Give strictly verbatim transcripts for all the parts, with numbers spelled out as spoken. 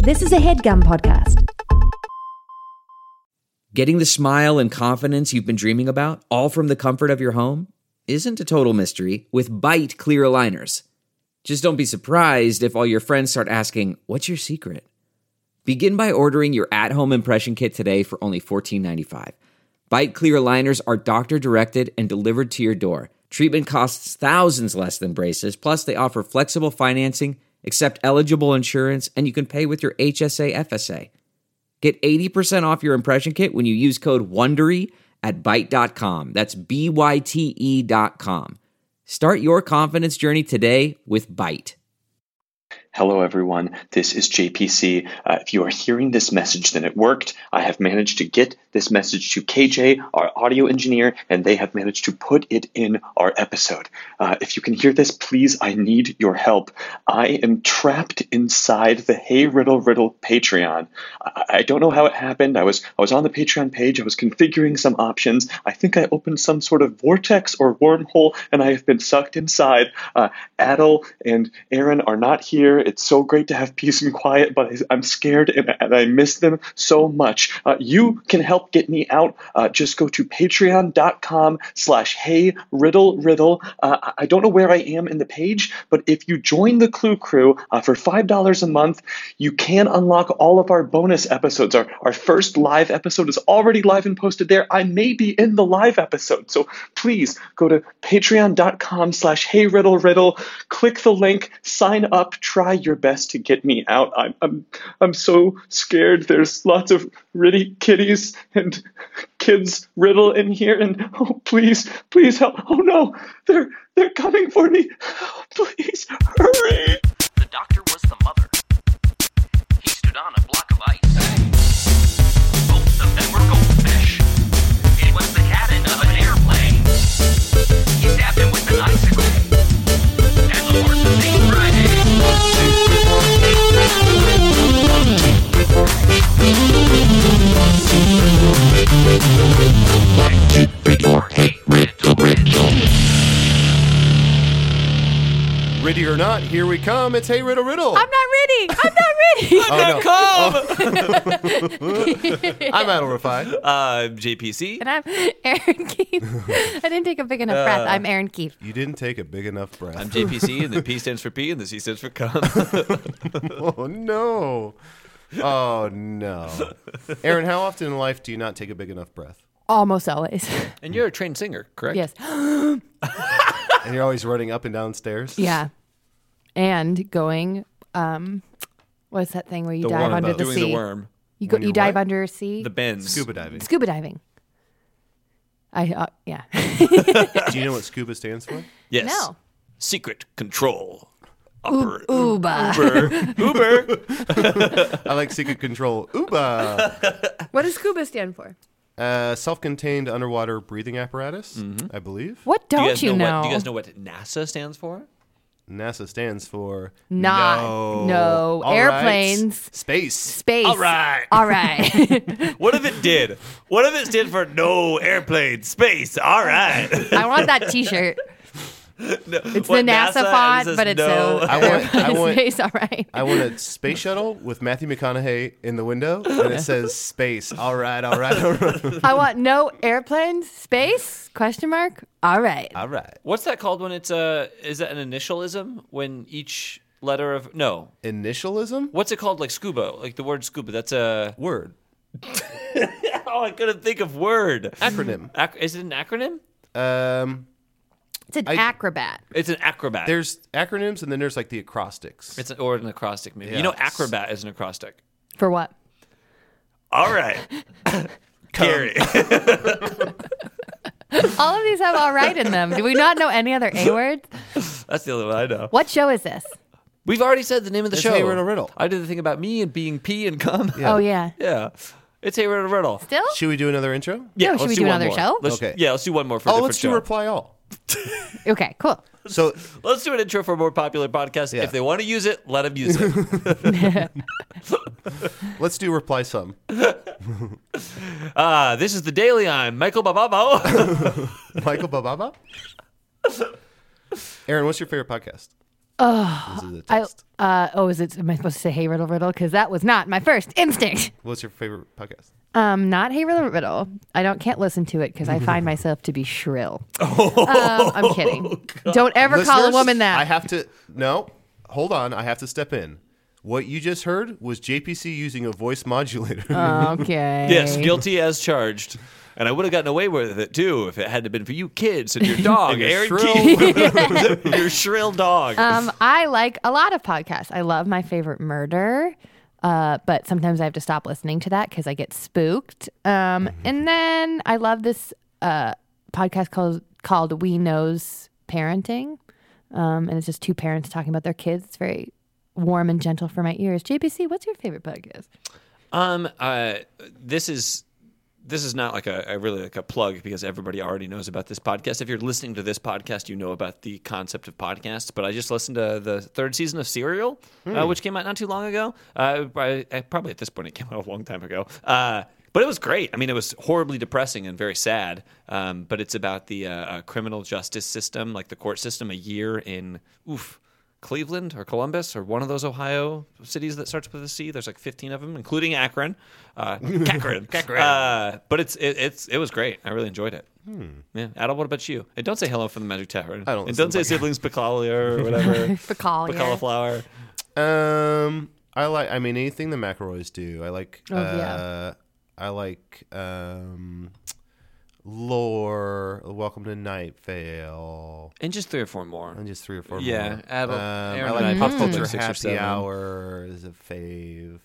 This is a HeadGum podcast. Getting the smile and confidence you've been dreaming about, all from the comfort of your home, isn't a total mystery with Bite Clear Aligners. Just don't be surprised if all your friends start asking, what's your secret? Begin by ordering your at-home impression kit today for only fourteen ninety-five. Bite Clear Aligners are doctor-directed and delivered to your door. Treatment costs thousands less than braces, plus they offer flexible financing, accept eligible insurance, and you can pay with your H S A F S A. Get eighty percent off your impression kit when you use code WONDERY at byte dot com. That's B Y T E dot com. Start your confidence journey today with Bite. Hello, everyone. This is J P C. Uh, if you are hearing this message, then it worked. I have managed to get this message to K J, our audio engineer, and they have managed to put it in our episode. Uh, if you can hear this, please, I need your help. I am trapped inside the Hey Riddle Riddle Patreon. I, I don't know how it happened. I was I was on the Patreon page. I was configuring some options. I think I opened some sort of vortex or wormhole, and I have been sucked inside. Uh, Adel and Aaron are not here. It's so great to have peace and quiet, but I'm scared and, and I miss them so much. Uh, you can help get me out. Uh, just go to patreon.com slash hey riddle riddle. Uh, I don't know where I am in the page, but if you join the Clue Crew uh, for five dollars a month, you can unlock all of our bonus episodes. Our, our first live episode is already live and posted there. I may be in the live episode. So please go to patreon.com slash hey riddle riddle. Click the link, sign up, try your best to get me out. I'm I'm I'm so scared. There's lots of really kitties and kids riddle in here, and oh please, please help. Oh no, they're they're coming for me. Oh, please hurry. The doctor was the mother. He stood on a block of ice. Both of them were goldfish. It was the cabin of an airplane. He stabbed him with an icicle. And the horse was named Friday. Ready or not, here we come. It's Hey Riddle Riddle. I'm not ready. I'm not ready. I'm not calm. I'm Adel Rafai. I'm J P C. And I'm Aaron Keefe. I didn't take a big enough breath. I'm Aaron Keefe. You didn't take a big enough breath. I'm J P C, and the P stands for P, and the C stands for cum. Oh, no. Oh, no. Aaron, how often in life do you not take a big enough breath? Almost always. And you're a trained singer, correct? Yes. And you're always running up and down stairs? Yeah. And going, um, what's that thing where you The dive worm. under the Doing sea? the worm. You go, When you you're dive what? under a sea? The bends. Scuba diving. Scuba diving. I, uh, yeah. Do you know what scuba stands for? Yes. No. Secret control. Upper. Uba. Uber. Uber. I like secret control. Uba. What does scuba stand for? Uh, self-contained underwater breathing apparatus, I believe. What Do don't you, guys you, know, know? What, do you guys know what NASA stands for? NASA stands for Not, no, no. All Airplanes. right. Space. Space. All right. All right. What if it did? What if it stood for no airplane space? All right. I want that T-shirt. No, It's what the NASA, NASA font, says but it's no. a I want- I want- space. All right. I want a space shuttle with Matthew McConaughey in the window, and it says space. All right, all right, all right. I want no airplanes, space, question mark. All right. All right. What's that called when it's a? Is that an initialism? When each letter of no. Initialism? What's it called? Like scuba, like the word scuba. That's a Word. Oh, I couldn't think of word. Acronym. Ac- is it an acronym? Um, It's an I- acrobat. It's an acrobat. there's acronyms, and then there's like the acrostics. it's an, or an acrostic maybe. Yeah. You know, acrobat is an acrostic. For what? All right, Gary. All of these have all right in them. Do we not know any other A words? That's the only one I know. What show is this? We've already said the name of the It's show. Hey Riddle Riddle. I did the thing about me and being P and cum. Yeah. Oh, yeah. Yeah. It's Hey Riddle Riddle. Still? Should we do another intro? Yeah, No, should let's we do one another more. show? Let's, Okay. Yeah, let's do one more for a Oh, different let's do show. Reply All. Okay, cool. So Let's do an intro for a more popular podcast. Yeah. If they want to use it, let them use it. let's do Reply Some. Ah, this is the Daily. I'm Michael Bababo. Michael Bababa. Aaron, what's your favorite podcast? Oh, this is a I, test. uh, oh, is it? Am I supposed to say Hey Riddle Riddle? Because that was not my first instinct. What's your favorite podcast? Um, not Hey Riddle Riddle. I don't can't listen to it because I find myself to be shrill. um, I'm kidding. Don't ever call a Listeners, woman that. I have to. No, hold on. I have to step in. What you just heard was J P C using a voice modulator. Okay. Yes, guilty as charged. And I would have gotten away with it too if it hadn't been for you kids and your dog, And your Aaron shrill- Keith. Your shrill dog. Um, I like a lot of podcasts. I love My Favorite Murder, uh, but sometimes I have to stop listening to that because I get spooked. Um, and then I love this uh, podcast called called We Knows Parenting, um, and it's just two parents talking about their kids. It's very warm and gentle for my ears. J P C, what's your favorite podcast? Um, uh, this is this is not like a, a really like a plug because everybody already knows about this podcast. If you're listening to this podcast, you know about the concept of podcasts. But I just listened to the third season of Serial, uh, which came out not too long ago. Uh, I, I, probably at this point it came out a long time ago. Uh, but it was great. I mean, it was horribly depressing and very sad. Um, but it's about the uh, uh, criminal justice system, like the court system, a year in oof. Cleveland or Columbus or one of those Ohio cities that starts with a C. There's like fifteen of them, including Akron. Uh, Akron. Akron. Uh, but it's it, it's it was great. I really enjoyed it. Hmm. Yeah. Adel, what about you? And don't say hello from the Magic Tavern. I don't And listen don't to say siblings Picalia or whatever. Picalia. Cauliflower. Um, I like. I mean, anything the McElroys do. I like. Oh, uh, yeah. I like. Um, Lore. Welcome to Night Vale. And just three or four more. And just three or four Yeah, more. Adel- um, Aaron I and I like popped Pop up like Culture six or Happy seven. Hour is a fave.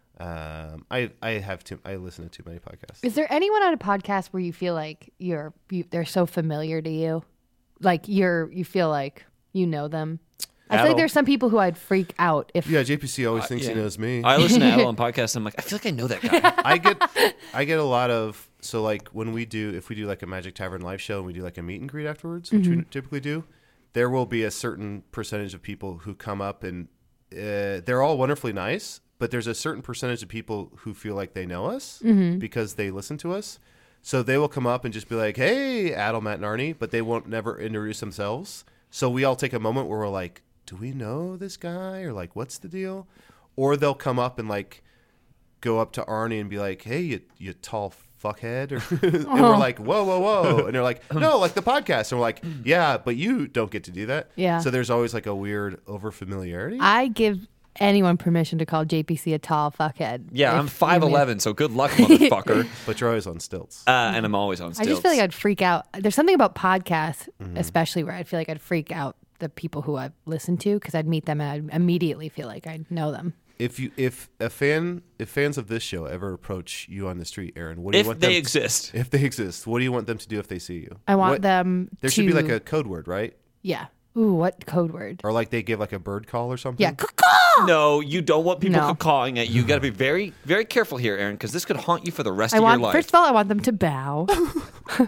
Um, I I have too. I listen to too many podcasts. Is there anyone on a podcast where you feel like you're you, they're so familiar to you, like you're you feel like you know them? I feel Adel. like there's some people who I'd freak out if. Yeah, J P C always thinks yeah. he knows me. I listen to Adel on podcasts. And I'm like, I feel like I know that guy. I get I get a lot of so like when we do if we do like a Magic Tavern live show and we do like a meet and greet afterwards, which we typically do, there will be a certain percentage of people who come up and uh, they're all wonderfully nice, but there's a certain percentage of people who feel like they know us because they listen to us. So they will come up and just be like, "Hey, Adel, Matt, and Arnie," but they won't never introduce themselves. So we all take a moment where we're like, "Do we know this guy?" or like, "What's the deal?" Or they'll come up and like go up to Arnie and be like, "Hey, you, you tall fuckhead," or, and we're like, "Whoa, whoa, whoa!" And they're like, "No, like the podcast." And we're like, "Yeah, but you don't get to do that." Yeah. So there's always like a weird over familiarity. I give anyone permission to call J P C a tall fuckhead. Yeah, If I'm you five mean- eleven, so good luck, motherfucker. But you're always on stilts. uh, and I'm always on I stilts. just feel like I'd freak out. There's something about podcasts, especially where I feel like I'd freak out the people who I've listened to because I'd meet them and I'd immediately feel like I know them. If you if a fan if fans of this show ever approach you on the street, Aaron, what do if you want they them exist. If they exist, what do you want them to do if they see you? I want What- them There to. should be like a code word, right? Yeah. Ooh, what code word? Or like they give like a bird call or something. Yeah. caw-caw! No, you don't want people No. cawing at you. You got to be very, very careful here, Aaron, because this could haunt you for the rest I of want. your life. First of all, I want them to bow. boy,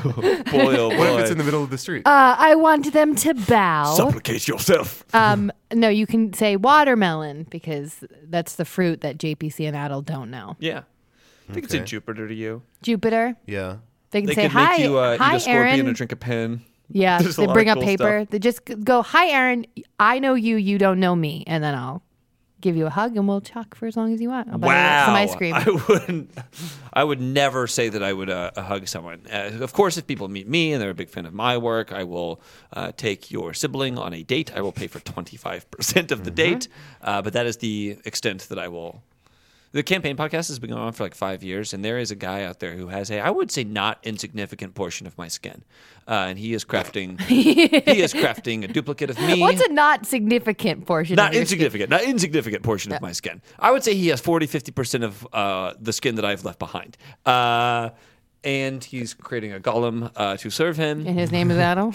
oh boy. What if it's in the middle of the street? Uh, I want them to bow. Supplicate yourself. Um, no, you can say watermelon because that's the fruit that J P C and Adel don't know. Yeah. I think it's in Okay. Jupiter to you. Jupiter. yeah. They can They say could hi. make you uh, hi, eat a scorpion Aaron. or drink a pen. Yeah, There's a they lot bring of up cool paper. stuff. They just g- go, "Hi, Aaron. I know you. You don't know me," and then I'll give you a hug and we'll talk for as long as you want. I'll buy you Wow. some ice cream. I wouldn't. I would never say that I would uh, hug someone. Uh, of course, if people meet me and they're a big fan of my work, I will uh, take your sibling on a date. I will pay for twenty-five percent of the date, uh, but that is the extent that I will. The campaign podcast has been going on for like five years, and there is a guy out there who has a, I would say, not insignificant portion of my skin, uh, and he is crafting. he is crafting a duplicate of me. What's a not significant portion? Not of your skin? insignificant, not insignificant portion of my skin. I would say he has forty, fifty percent of uh, the skin that I've left behind. Uh, and he's creating a golem uh, to serve him. And his name is Adel.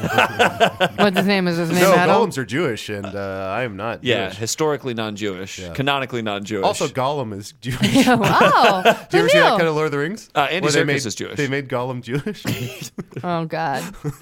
What's his name? Is his name No, Adel? golems are Jewish, and uh, I am not. Yeah, Jewish. historically non-Jewish, canonically non-Jewish. Also, Gollum is Jewish. Oh, Do you ever who see that knew? kind of Lord of the Rings? Uh, Andy Where they Serkis made, is Jewish. They made Gollum Jewish. Oh God.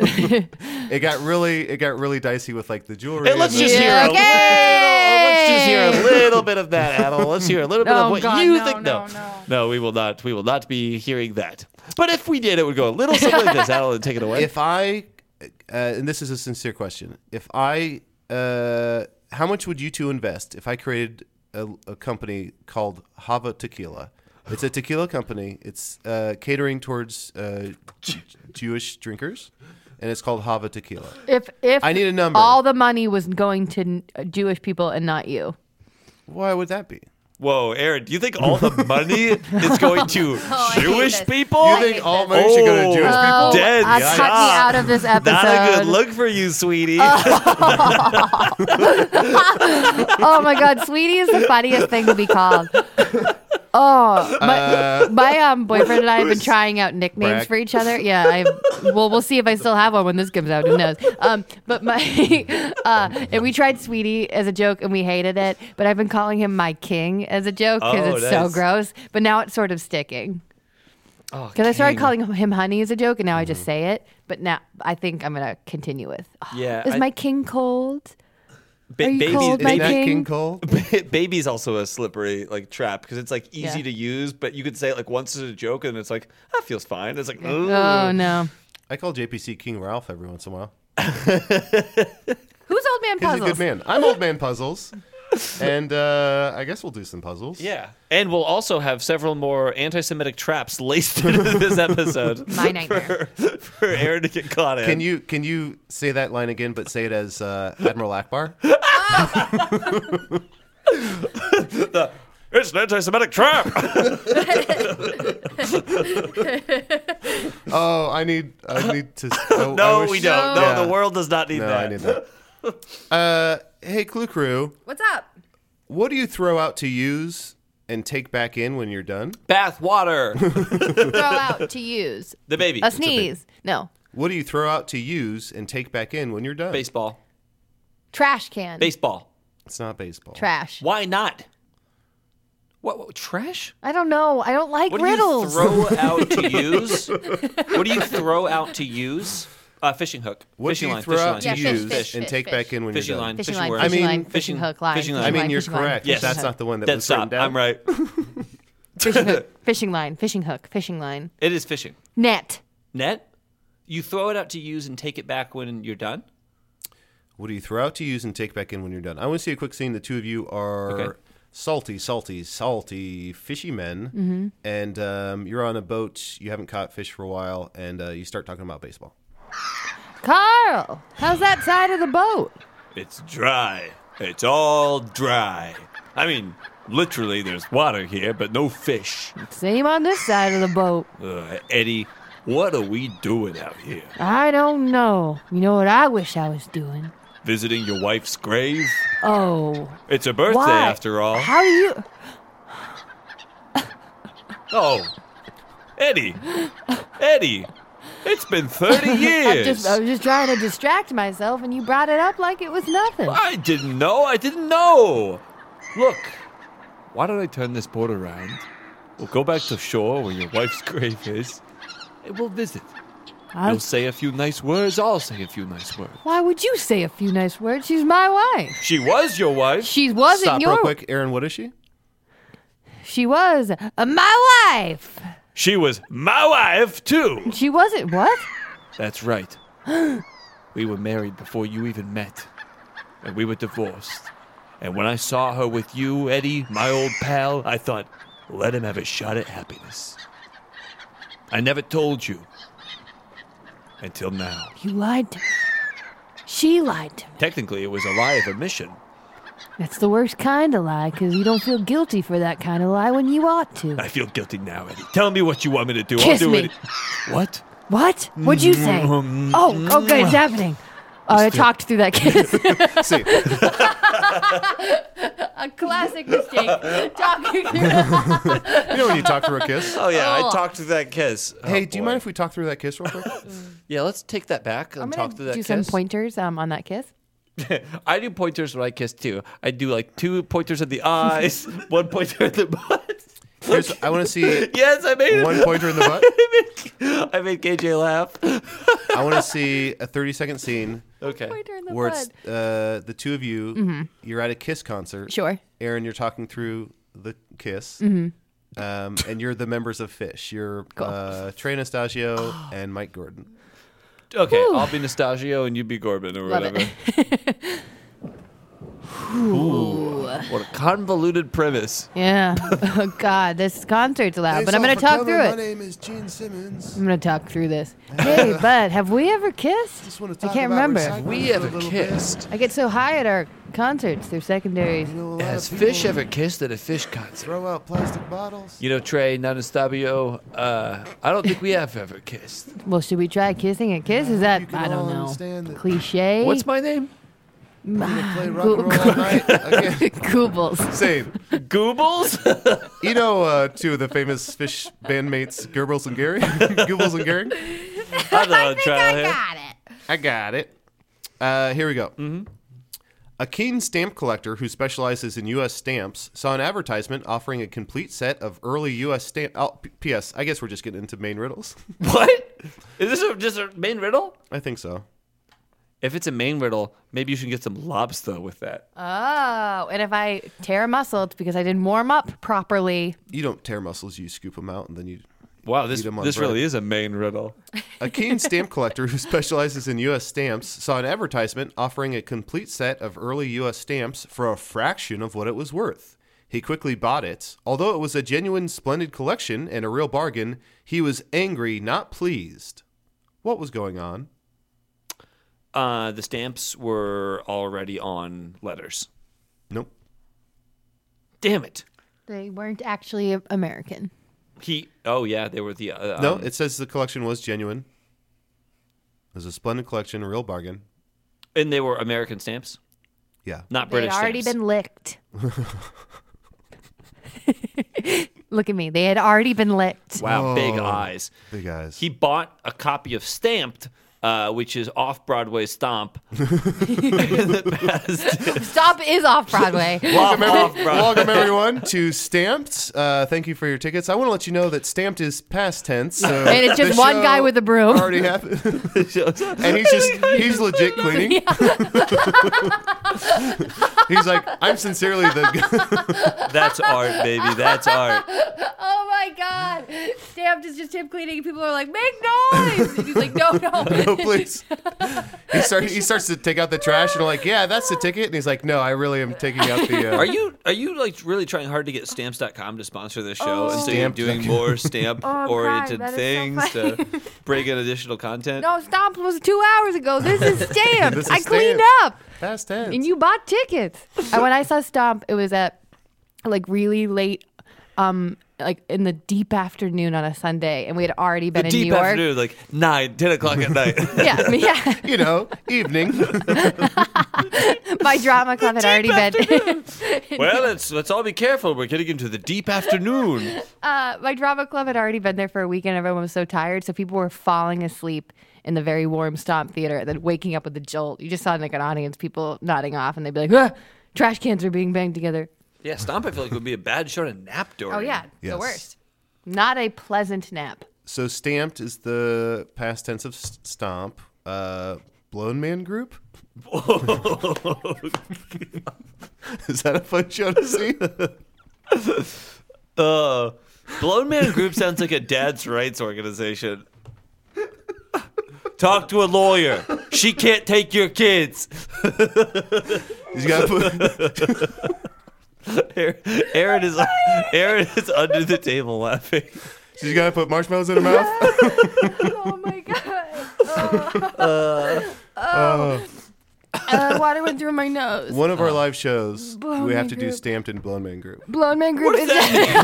it got really, it got really dicey with like the jewelry. Hey, let's and the- just Yeah, hear a okay. little. Let's just hear a little bit of that, Adel. Let's hear a little bit Oh, of what God, you no, think. no, no. no, we will not. We will not be hearing that. But if we did, it would go a little something like this. Adel, take it away. If I, uh, and this is a sincere question, if I uh, how much would you two invest if I created a, a company called Hava Tequila? It's a tequila company. It's uh, catering towards uh, J- Jewish drinkers, and it's called Hava Tequila. If if I need a number. all the money was going to n- Jewish people and not you. Why would that be? Whoa, Aaron, do you think all the money is going to I hate Jewish this. people? You think all money should go to Oh. Jewish Oh, people? Dead uh, cut me shot. out of this episode. Not a good look for you, sweetie. Oh my God, sweetie is the funniest thing to be called. Oh, my, Uh, my um boyfriend and I have been trying out nicknames Brag. for each other. Yeah, I well, we'll see if I still have one when this comes out. Who knows? Um, but my uh, and we tried sweetie as a joke and we hated it. But I've been calling him my king as a joke because Oh, it's so nice. gross. But now it's sort of sticking. Oh, Because I started king. calling him honey as a joke, and now I Mm. just say it. But now I think I'm gonna continue with. Oh, Yeah, is I- my king cold? Ba- Are you babies, cold, my Isn't that king? King Cole? baby's also a slippery like trap because it's like easy Yeah. to use, but you could say it like once as a joke and it's like that feels fine. It's like Oh oh no. I call J P C King Ralph every once in a while. Who's old man He's a puzzles? good man. I'm Old Man Puzzles. And uh, I guess we'll do some puzzles. Yeah, and we'll also have several more anti-Semitic traps laced into this episode. My nightmare. for, for Aaron to get caught in. Can you can you say that line again, but say it as uh, Admiral Akbar? It's an anti-Semitic trap. Oh, I need I need to. Oh, I no, wish- we don't. No, Yeah. the world does not need No, that. I need that. Uh, hey, Clue Crew, What's up? what do you throw out to use and take back in when you're done? Bath water. Throw out to use. The baby. A sneeze. No. What do you throw out to use and take back in when you're done? Baseball. Trash can. Baseball. It's not baseball. Trash. Why not? What, what trash? I don't know. I don't like What riddles. do you throw out to use? What do you throw out to use? Uh, fishing hook. What fishing do you line. throw fishing out line. to Yeah, fish, use fish, and fish, take fish. back in when Fishing you're line. done? Fishing Fishing line, word. I fishing mean- line, fishing hook line. fishing line. I mean, you're fishing line, correct. Yes. That's not the one that Dead was stop. written down. I'm right. Fishing hook, fishing line, fishing hook, fishing line. It is fishing. Net. Net. You throw it out to use and take it back when you're done. What do you throw out to use and take back in when you're done? I want to see a quick scene. The two of you are Okay. salty, salty, salty, fishy men, Mm-hmm. and um, you're on a boat. You haven't caught fish for a while, and uh, you start talking about baseball. Carl, how's that side of the boat? It's dry. It's all dry. I mean, literally, there's water here, but no fish. Same on this side of the boat. Uh, Eddie, what are we doing out here? I don't know. You know what I wish I was doing? Visiting your wife's grave? Oh. It's a birthday, Why? after all. How do you... Oh, Eddie, Eddie, it's been thirty years. I'm just, I was just trying to distract myself, and you brought it up like it was nothing. I didn't know. I didn't know. Look, why don't I turn this boat around? We'll go back to shore where your wife's grave is, and we'll visit. I- You'll say a few nice words. I'll say a few nice words. Why would you say a few nice words? She's my wife. She was your wife. She wasn't Stop your... real quick, Aaron. What is she? She was uh, my wife. She was my wife, too. She wasn't... What? That's right. We were married before you even met, and we were divorced. And when I saw her with you, Eddie, my old pal, I thought, let him have a shot at happiness. I never told you. Until now. You lied to me. She lied to me. Technically, it was a lie of omission. That's the worst kind of lie, because you don't feel guilty for that kind of lie when you ought to. I feel guilty now, Eddie. Tell me what you want me to do. Kiss I'll do me. it. What? What? What'd you say? Oh, okay, it's happening. Uh, I talked through that kiss. See, A classic mistake. Talking through you know when you talk through a kiss? Oh, yeah, Oh. I talked through that kiss. Hey, Oh, do you boy. mind if we talk through that kiss real quick? Yeah, let's take that back and I'm talk going through to that do kiss. some pointers um, on that kiss. I do pointers when I kiss too. I do like two pointers in the eyes, one pointer in the butt. Here's, I want to see Yes, I made it. one pointer in the butt. I made, I made K J laugh. I want to see a thirty second scene Okay. Pointer in the where butt. it's uh, the two of you. You're at a Kiss concert. Sure. Aaron, you're talking through the Kiss. Mm-hmm. Um, and you're the members of Fish. You're uh, Trey Anastasio and Mike Gordon. Okay, Whew. I'll be Nostalgio and you be Corbin or Love whatever. it. Ooh. What a convoluted premise. Yeah. Oh, God. This concert's loud, but I'm going to talk through My it. name is Gene Simmons. I'm going to talk through this. Hey, bud, have we ever kissed? Just wanna I talk can't about remember. recycling We for a ever little bit. kissed. I get so high at our concerts through secondaries. You know, a lot Has of people fish ever kissed at a fish concert? throw out plastic bottles? You know, Trey, Nanastabio, uh, I don't think we have ever kissed. Well, should we try kissing at Kiss? Is You that, can I don't all know, understand that- cliche? What's my name? Play rock and roll all night. Okay. Goobles. Same. Goobles? You know, uh, two of the famous fish bandmates, Goebbels and Gary. Goebbels and Gary. I know a trial here. it. I got it. Uh, here we go. Mm-hmm. A keen stamp collector who specializes in U S stamps saw an advertisement offering a complete set of early U S stamp. Oh, P S. I guess we're just getting into main riddles. What? Is this a, just a main riddle? I think so. If it's a main riddle, maybe you should get some lobster with that. Oh, and if I tear a muscle, it's because I didn't warm up properly. You don't tear muscles; you scoop them out, and then you. Wow, this Eat 'em on this bread. really is a main riddle. A keen stamp collector who specializes in U S stamps saw an advertisement offering a complete set of early U S stamps for a fraction of what it was worth. He quickly bought it. Although it was a genuine, splendid collection and a real bargain, he was angry, not pleased. What was going on? Uh, the stamps were already on letters. Nope. Damn it. They weren't actually American. He. Oh yeah, they were the. Uh, No, um, it says the collection was genuine. It was a splendid collection, a real bargain. and they were American stamps, Yeah. not They had British already stamps. been licked. Look at me. They had already been licked. Wow, big Oh. eyes. Big eyes. He bought a copy of Stamped, uh, which is off Broadway Stomp. in the past. Stop is off Broadway. Welcome, every- Off Broadway. welcome everyone to Stamped. Uh, thank you for your tickets. I want to let you know that Stamped is past tense. So And it's just the one show guy with a broom. Already happened. And he's just, he's legit cleaning. He's like, I'm sincerely the That's art, baby. That's art. Oh my God. Stamped is just him cleaning. And people are like, make noise. And he's like, no, no. no, please. He starts, he starts to take out the trash and I'm like, yeah, that's the ticket. And he's like, no, I really am taking out the. Uh, Are you are you like really trying hard to get stamps dot com to sponsor this show? And so you're Stamps doing dot com. more stamp oriented Oh, that is so things funny. to bring in additional content? No, Stomp was two hours ago. This is Stamped. This is I cleaned Stamped. up. Past tense. And you bought tickets. And when I saw Stomp, it was at like really late, um, like in the deep afternoon on a Sunday, and we had already been The in deep New York. afternoon, like nine, ten o'clock at night. Yeah, I mean, yeah. you know, evening. My drama club had already been. Well, let's let's all be careful. We're getting into the deep afternoon. uh, my drama club had already been there for a week, and everyone was so tired, so people were falling asleep in the very warm Stomp theater, and then waking up with a jolt. You just saw like an audience, people nodding off, and they'd be like, ah, "Trash cans are being banged together." Yeah, Stomp. I feel like would be a bad show to nap during. Oh yeah, Yes. the worst. Not a pleasant nap. So Stamped is the past tense of s- stomp. Uh, Blown Man Group? Is that a fun show to see? Uh, Blown Man Group sounds like a dad's rights organization. Talk to a lawyer. She can't take your kids. He's got to put. Aaron is Aaron is under the table laughing. She's got to put marshmallows in her mouth. Oh my god. Oh. Uh, water went through my nose. One of our live shows, Blown we have Man to do Group. Stamped and Blown Man Group. Blown Man Group is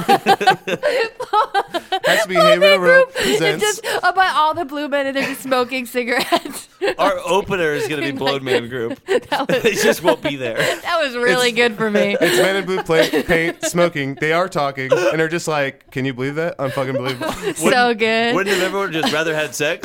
Has to be Haven Row It's presents. just about all the blue men and they're just smoking cigarettes. Our opener is going to be Blown Man Group. That They was, just won't be there. that was really It's- good for me. It's men in blue plate, paint, smoking. They are talking, and they're just like, "Can you believe that? Unfucking believable." So good. Wouldn't have everyone just rather had sex?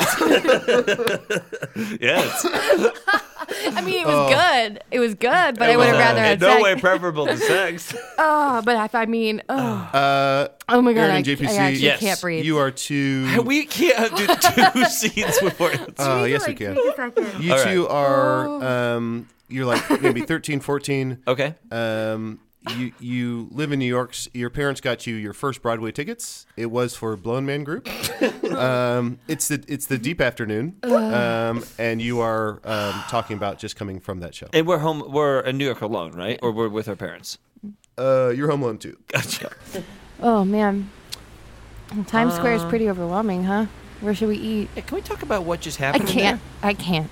Yes. I mean, it was good. It was good, but I It would have was, uh, rather in had no sex. way preferable to sex. Oh, but if I mean, oh, Uh, oh my god, Aaron I, and J P C, I actually yes, can't breathe. you are two. We can't do two scenes before. Uh, yes, we can. You All two are. Oh. Um, you're like maybe thirteen, fourteen. Okay. Um, you you live in New York. s- Your parents got you your first Broadway tickets. It was for Blown Man Group. um, it's the it's the deep afternoon, um, and you are um, talking about just coming from that show. And we're home. We're in New York alone, right? Or we're with our parents. Uh, you're home alone too. Gotcha. Oh man, Times Square is pretty overwhelming, huh? Where should we eat? Hey, can we talk about what just I happened? in can't. I can't.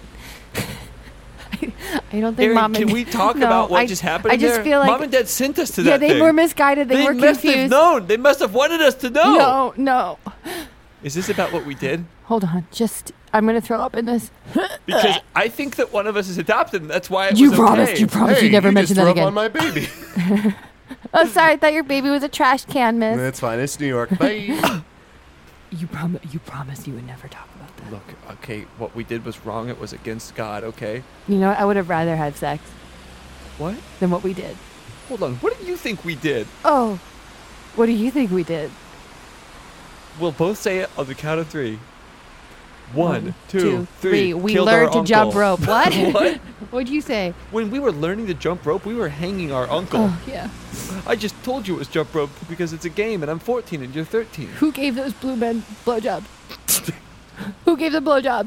I don't think Erin, mom and can we talk no, about what I, just happened? I in just there? feel like Mom and Dad sent us to yeah, that they thing. were misguided. They, They were must confused. have known. They must have wanted us to know. No, no. Is this about what we did? Hold on. Just I'm gonna throw up in this. Because I think that one of us is adopted, and that's why it You was promised. okay. You promised. Hey, you never you mentioned just that threw up again. on my baby. Oh, sorry. I thought your baby was a trash can, miss. That's fine. It's New York. Bye. You promise. You promised you would never talk about that. Look, okay, what we did was wrong. It was against God, okay? You know, what? I would have rather had sex What? than what we did. Hold on. What do you think we did? Oh, what do you think we did? We'll both say it on the count of three. One, two, Two, three. We Killed learned our to jump uncle. rope. What? What? What'd you say? When we were learning to jump rope, we were hanging our uncle. Oh, yeah. I just told you it was jump rope because it's a game, and I'm fourteen and you're thirteen. Who gave those blue men blowjobs? Who gave the blowjobs?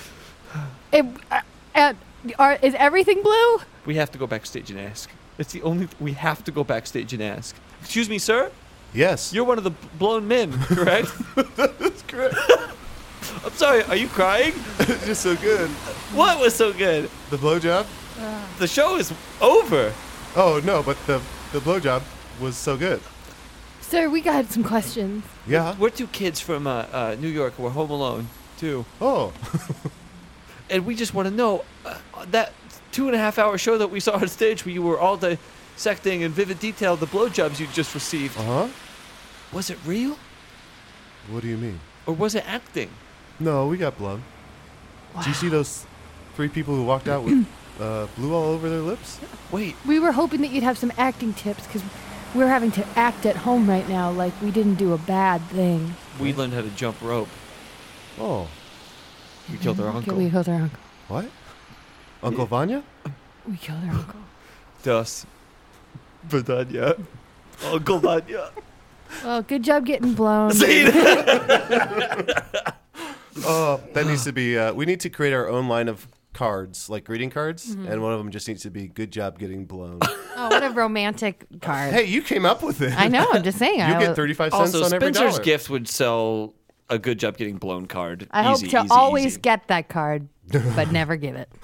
It, uh, uh, are, is everything blue? We have to go backstage and ask. It's the only. Th- we have to go backstage and ask. Excuse me, sir. Yes. You're one of the b- blown men, correct? That's correct. I'm sorry. Are you crying? It's just so good. What was so good? The blowjob? The show is over. Oh no, but the the blowjob was so good. Sir, we got some questions. Yeah. We're two kids from uh, uh, New York. We're home alone too, Oh. and we just want to know uh, that two and a half hour show that we saw on stage, where you were all dissecting in vivid detail the blowjobs you just received. Uh huh. Was it real What do you mean? or was it acting? No, we got blown. Did you see those three people who walked out with uh, blue all over their lips? Wait, We were hoping that you'd have some acting tips because we're having to act at home right now like we didn't do a bad thing. we learned how to jump rope. Oh. We killed our Okay, uncle. we killed our uncle. What? Uncle Vanya? We killed our uncle. Das. Vidanya. Uncle Vanya. Well, good job getting blown. Oh, that needs to be. Uh, we need to create our own line of cards, like greeting cards, and one of them just needs to be "Good job getting blown." Oh, what a romantic card. Hey, you came up with it. I know. I'm just saying. You I, get thirty-five cents Also, on every Spencer's dollar. gift would sell a good job getting blown card. I hope Easy, to easy, always easy. get that card, but never give it.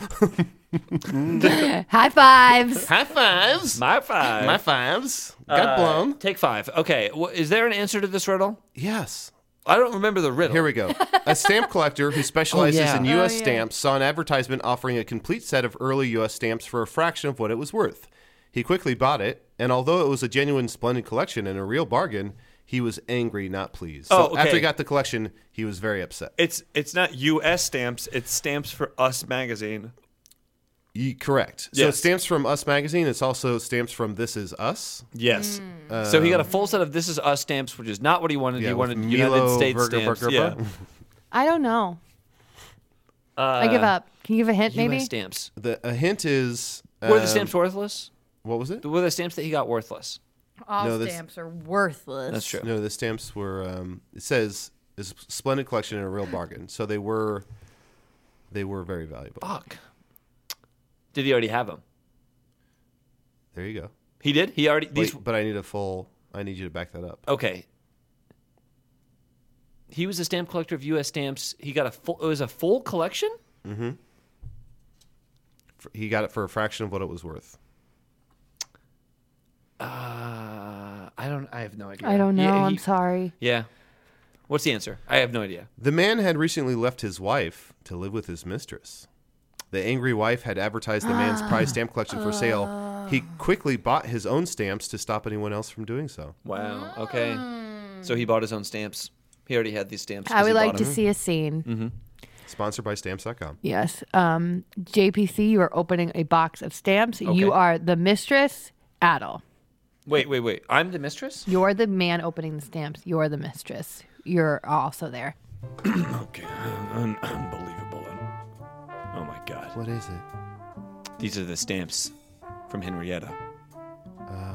High fives. High fives. My five. My fives. Got Uh, blown. Take five. Okay. wh- Is there an answer to this riddle? Yes. I don't remember the riddle. Here we go. A stamp collector who specializes Oh, yeah. in U S Oh, yeah. stamps saw an advertisement offering a complete set of early U S stamps for a fraction of what it was worth. He quickly bought it, and although it was a genuine, splendid collection and a real bargain, he was angry, not pleased. So Oh, okay. after he got the collection, he was very upset. It's it's not U S stamps. It's Stamps for Us magazine. Ye- correct. So Yes. it's stamps from Us magazine. It's also stamps from This Is Us. Yes. so he got a full set of This Is Us stamps, which is not what he wanted. Yeah, he with wanted Milo United States Burger stamps. Burger yeah. Bar. I don't know. Uh, I give up. Can you give a hint, U S maybe? stamps. The a hint is Were the um, stamps worthless? What was it? Were the stamps that he got worthless? All No, this- stamps are worthless. That's true. No, the stamps were. Um, it says it's a splendid collection and a real bargain. So they were. They were very valuable. Fuck. Did he already have them? There you go. He did. He already. These. Wait, but I need a full. I need you to back that up. Okay. He was a stamp collector of U S stamps. He got a full. It was a full collection. F- He got it for a fraction of what it was worth. Uh, I don't. I have no idea. I don't know. Yeah, I'm he- sorry. Yeah. What's the answer? I have no idea. The man had recently left his wife to live with his mistress. The angry wife had advertised the man's prize stamp collection for sale. He quickly bought his own stamps to stop anyone else from doing so. Wow. Okay. So he bought his own stamps. He already had these stamps. 'cause I he would like bought to them. see a scene. Mm-hmm. Sponsored by stamps dot com. Yes. Um, J P C, you are opening a box of stamps. You Okay. are the mistress, Adel. Wait, wait, wait. I'm the mistress? You're the man opening the stamps. You're the mistress. You're also there. Okay. Un- unbelievable. Oh my God. What is it? These are the stamps from Henrietta. Oh.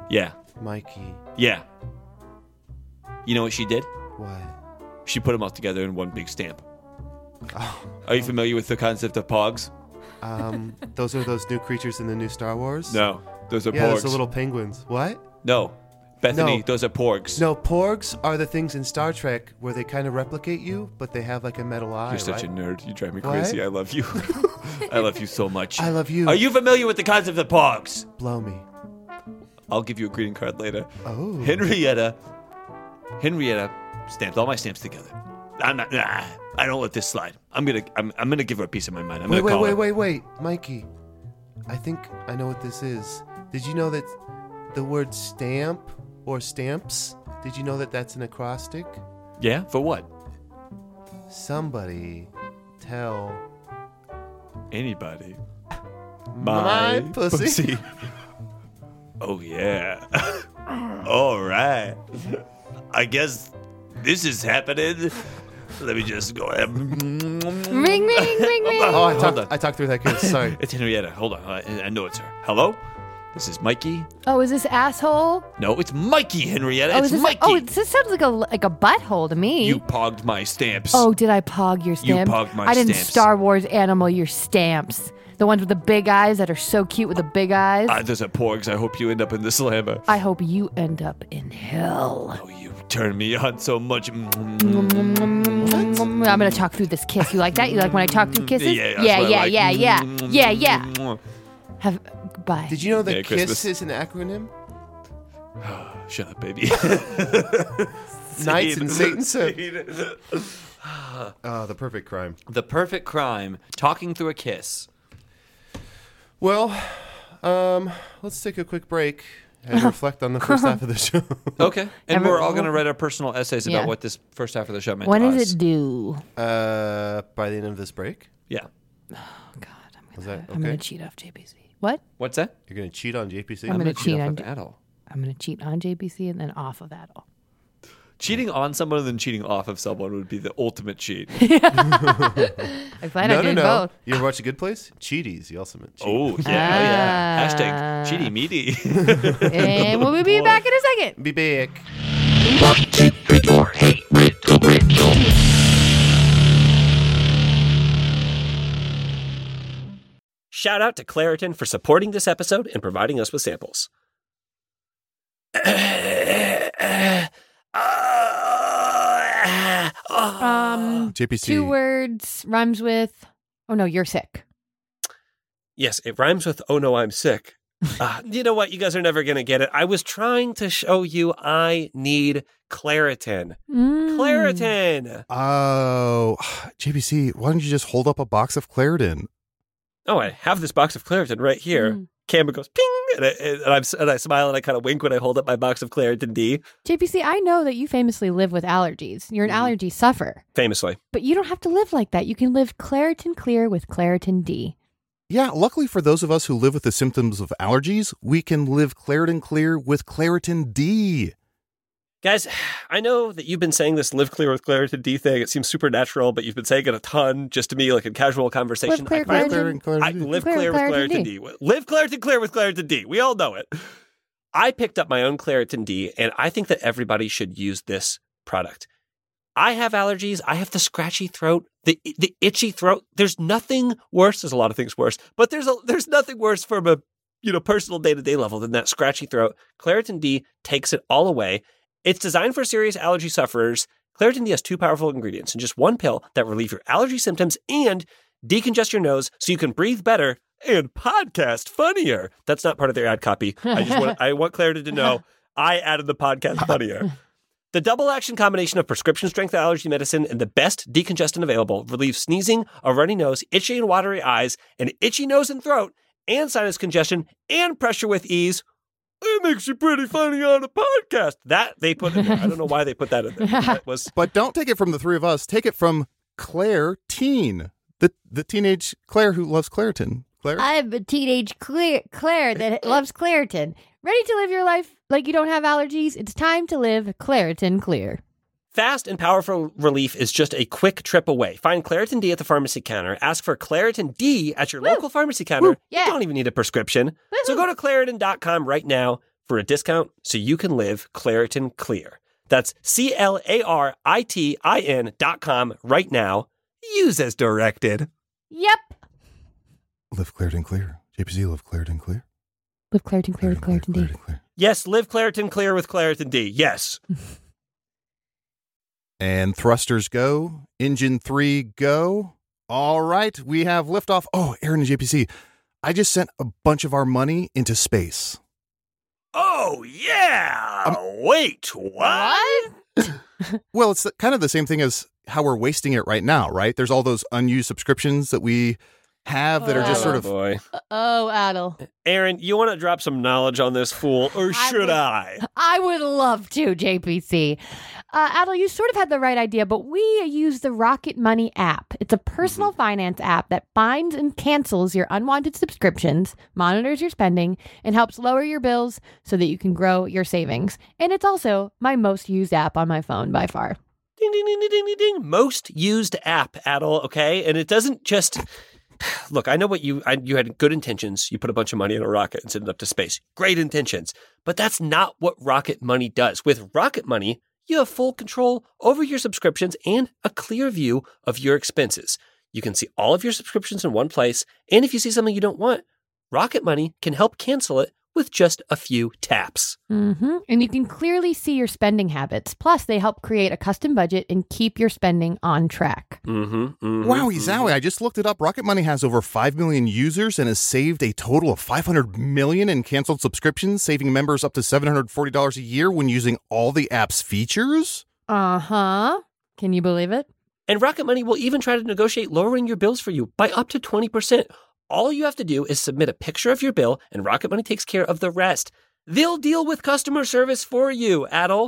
Yeah. Mikey. Yeah. You know what she did? What? She put them all together in one big stamp. Oh, Are you familiar with the concept of pogs? um, those are those new creatures in the new Star Wars? No. Those are Yeah, porgs. those are little penguins. What? No. Bethany, No. those are porgs. No, porgs are the things in Star Trek where they kind of replicate you, but they have like a metal eye. You're such right? a nerd. You drive me What? crazy. I love you. I love you so much. I love you. Are you familiar with the concept of pogs? Blow me. I'll give you a greeting card later. Oh. Henrietta. Henrietta stamped all my stamps together. I'm not. Nah, I don't let this slide. I'm gonna. I'm. I'm gonna give her a piece of my mind. I'm Wait, gonna wait, call wait, her. wait, wait, Mikey. I think I know what this is. Did you know that the word stamp or stamps? Did you know that that's an acrostic? Yeah. For what? Somebody tell Anybody. my, pussy. Oh yeah. All right. I guess this is happening. Let me just go ahead. Ring, ring, ring, ring. Oh, I Hold talked. on. I talked through that kiss. Sorry. It's Henrietta. Hold on. I, I know it's her. Hello? This is Mikey. Oh, is this asshole? No, it's Mikey, Henrietta. Oh, it's is this Mikey. oh, this sounds like a like a butthole to me. You pogged my stamps. Oh, did I pog your stamps? pogged my I didn't stamps. Star Wars animal your stamps. The ones with the big eyes that are so cute with the big eyes. Uh, those are porgs. I hope you end up in the slammer. I hope you end up in hell. Oh, you turn me on so much. I'm gonna talk through this kiss. You like that? You like when I talk through kisses? Yeah, that's yeah, what I yeah, like. yeah, yeah, yeah, yeah. Have goodbye. Did you know that Merry KISS Christmas. is an acronym? Shut up, baby. Knights and Satan said. Scene. Oh, the perfect crime. The perfect crime. Talking through a kiss. Well, um, let's take a quick break and reflect on the first half of the show. Okay. And Ever- we're all going to write our personal essays Yeah. about what this first half of the show meant when to does us. it due? Uh, by the end of this break, Yeah. Oh God, I'm is gonna, that I'm gonna okay? cheat off J P C. What? What's that? You're gonna cheat on J P C. I'm gonna cheat on. off of Adel. I'm gonna cheat on J P C and then off of Adel. Cheating on someone and then cheating off of someone would be the ultimate cheat. I'm glad No, I no, did no. both. You ever watch A Good Place? Cheaties, the ultimate cheat. Oh, yeah. Oh, yeah. Hashtag Ah. cheaty meaty. And we'll be back in a second. Be back. Shout out to Claritin for supporting this episode and providing us with samples. Um, J P C. two words rhymes with. Oh no, you're sick. Yes, it rhymes with "Oh no, I'm sick." Uh, you know what? You guys are never going to get it. I was trying to show you I need Claritin. Mm. Claritin. Oh, J P C, why don't you just hold up a box of Claritin? Oh, I have this box of Claritin right here. Mm. Camera goes ping, and I, and, I'm, and I smile and I kind of wink when I hold up my box of Claritin D. J P C, I know that you famously live with allergies. You're an Mm-hmm. allergy sufferer, Famously. but you don't have to live like that. You can live Claritin Clear with Claritin D. Yeah, luckily for those of us who live with the symptoms of allergies, we can live Claritin Clear with Claritin D. Guys, I know that you've been saying this live clear with Claritin D thing. It seems supernatural, but you've been saying it a ton just to me, like in casual conversation. Live clear, I find- Claritin. Claritin, I Claritin D. live Clear clear, with with Claritin Claritin D. D. Live Claritin clear with Claritin D. We all know it. I picked up my own Claritin D, and I think that everybody should use this product. I have allergies. I have the scratchy throat, the the itchy throat. There's nothing worse. There's a lot of things worse, but there's a there's nothing worse from a you know personal day to day level than that scratchy throat. Claritin D takes it all away. It's designed for serious allergy sufferers. Claritin D has two powerful ingredients in just one pill that relieve your allergy symptoms and decongest your nose so you can breathe better and podcast funnier. That's not part of their ad copy. I just want I want Claritin to know I added the podcast funnier. The double action combination of prescription strength allergy medicine and the best decongestant available relieves sneezing, a runny nose, itchy and watery eyes, an itchy nose and throat, and sinus congestion and pressure with ease. It makes you pretty funny on a podcast. That they put in there. I don't know why they put that in there. That was But don't take it from the three of us. Take it from Claire Teen, the the teenage Claire who loves Claritin. Claire? I'm a teenage Claire, Claire that loves Claritin. Ready to live your life like you don't have allergies? It's time to live Claritin Clear. Fast and powerful relief is just a quick trip away. Find Claritin D at the pharmacy counter. Ask for Claritin D at your Woo. local pharmacy counter. Woo. Yeah. You don't even need a prescription. So go to Claritin dot com right now. for a discount so you can live Claritin Clear. That's C L A R I T I N dot com right now. Use as directed. Yep. Live Claritin Clear. J P C, live Claritin Clear. Live Claritin Clear with Claritin D. Claritin Clear. Yes, live Claritin Clear with Claritin D. Yes. And thrusters go. Engine three go. All right, we have liftoff. Oh, Aaron and J P C, I just sent a bunch of our money into space. Oh, yeah. Um, Wait, what? Well, it's the, kind of the same thing as how we're wasting it right now, right? There's all those unused subscriptions that we have that are just Oh, sort of... boy. Oh, Adel. Aaron, you want to drop some knowledge on this fool, or should would- I? I would love to, J P C. Uh, Adel, you sort of had the right idea, but we use the Rocket Money app. It's a personal Mm-hmm. finance app that finds and cancels your unwanted subscriptions, monitors your spending, and helps lower your bills so that you can grow your savings. And it's also my most used app on my phone by far. Ding, ding, ding, ding, ding, ding, ding. Most used app, Adel, okay? And it doesn't just... Look, I know what you I, you had good intentions. You put a bunch of money in a rocket and sent it up to space. Great intentions. But that's not what Rocket Money does. With Rocket Money, you have full control over your subscriptions and a clear view of your expenses. You can see all of your subscriptions in one place. And if you see something you don't want, Rocket Money can help cancel it with just a few taps. Mm-hmm. And you can clearly see your spending habits. Plus, they help create a custom budget and keep your spending on track. Mm-hmm, mm-hmm, Wowie mm-hmm. zowie, I just looked it up. Rocket Money has over five million users and has saved a total of five hundred million in canceled subscriptions, saving members up to seven hundred forty dollars a year when using all the app's features. Uh-huh. Can you believe it? And Rocket Money will even try to negotiate lowering your bills for you by up to twenty percent. All you have to do is submit a picture of your bill, and Rocket Money takes care of the rest. They'll deal with customer service for you, Adel.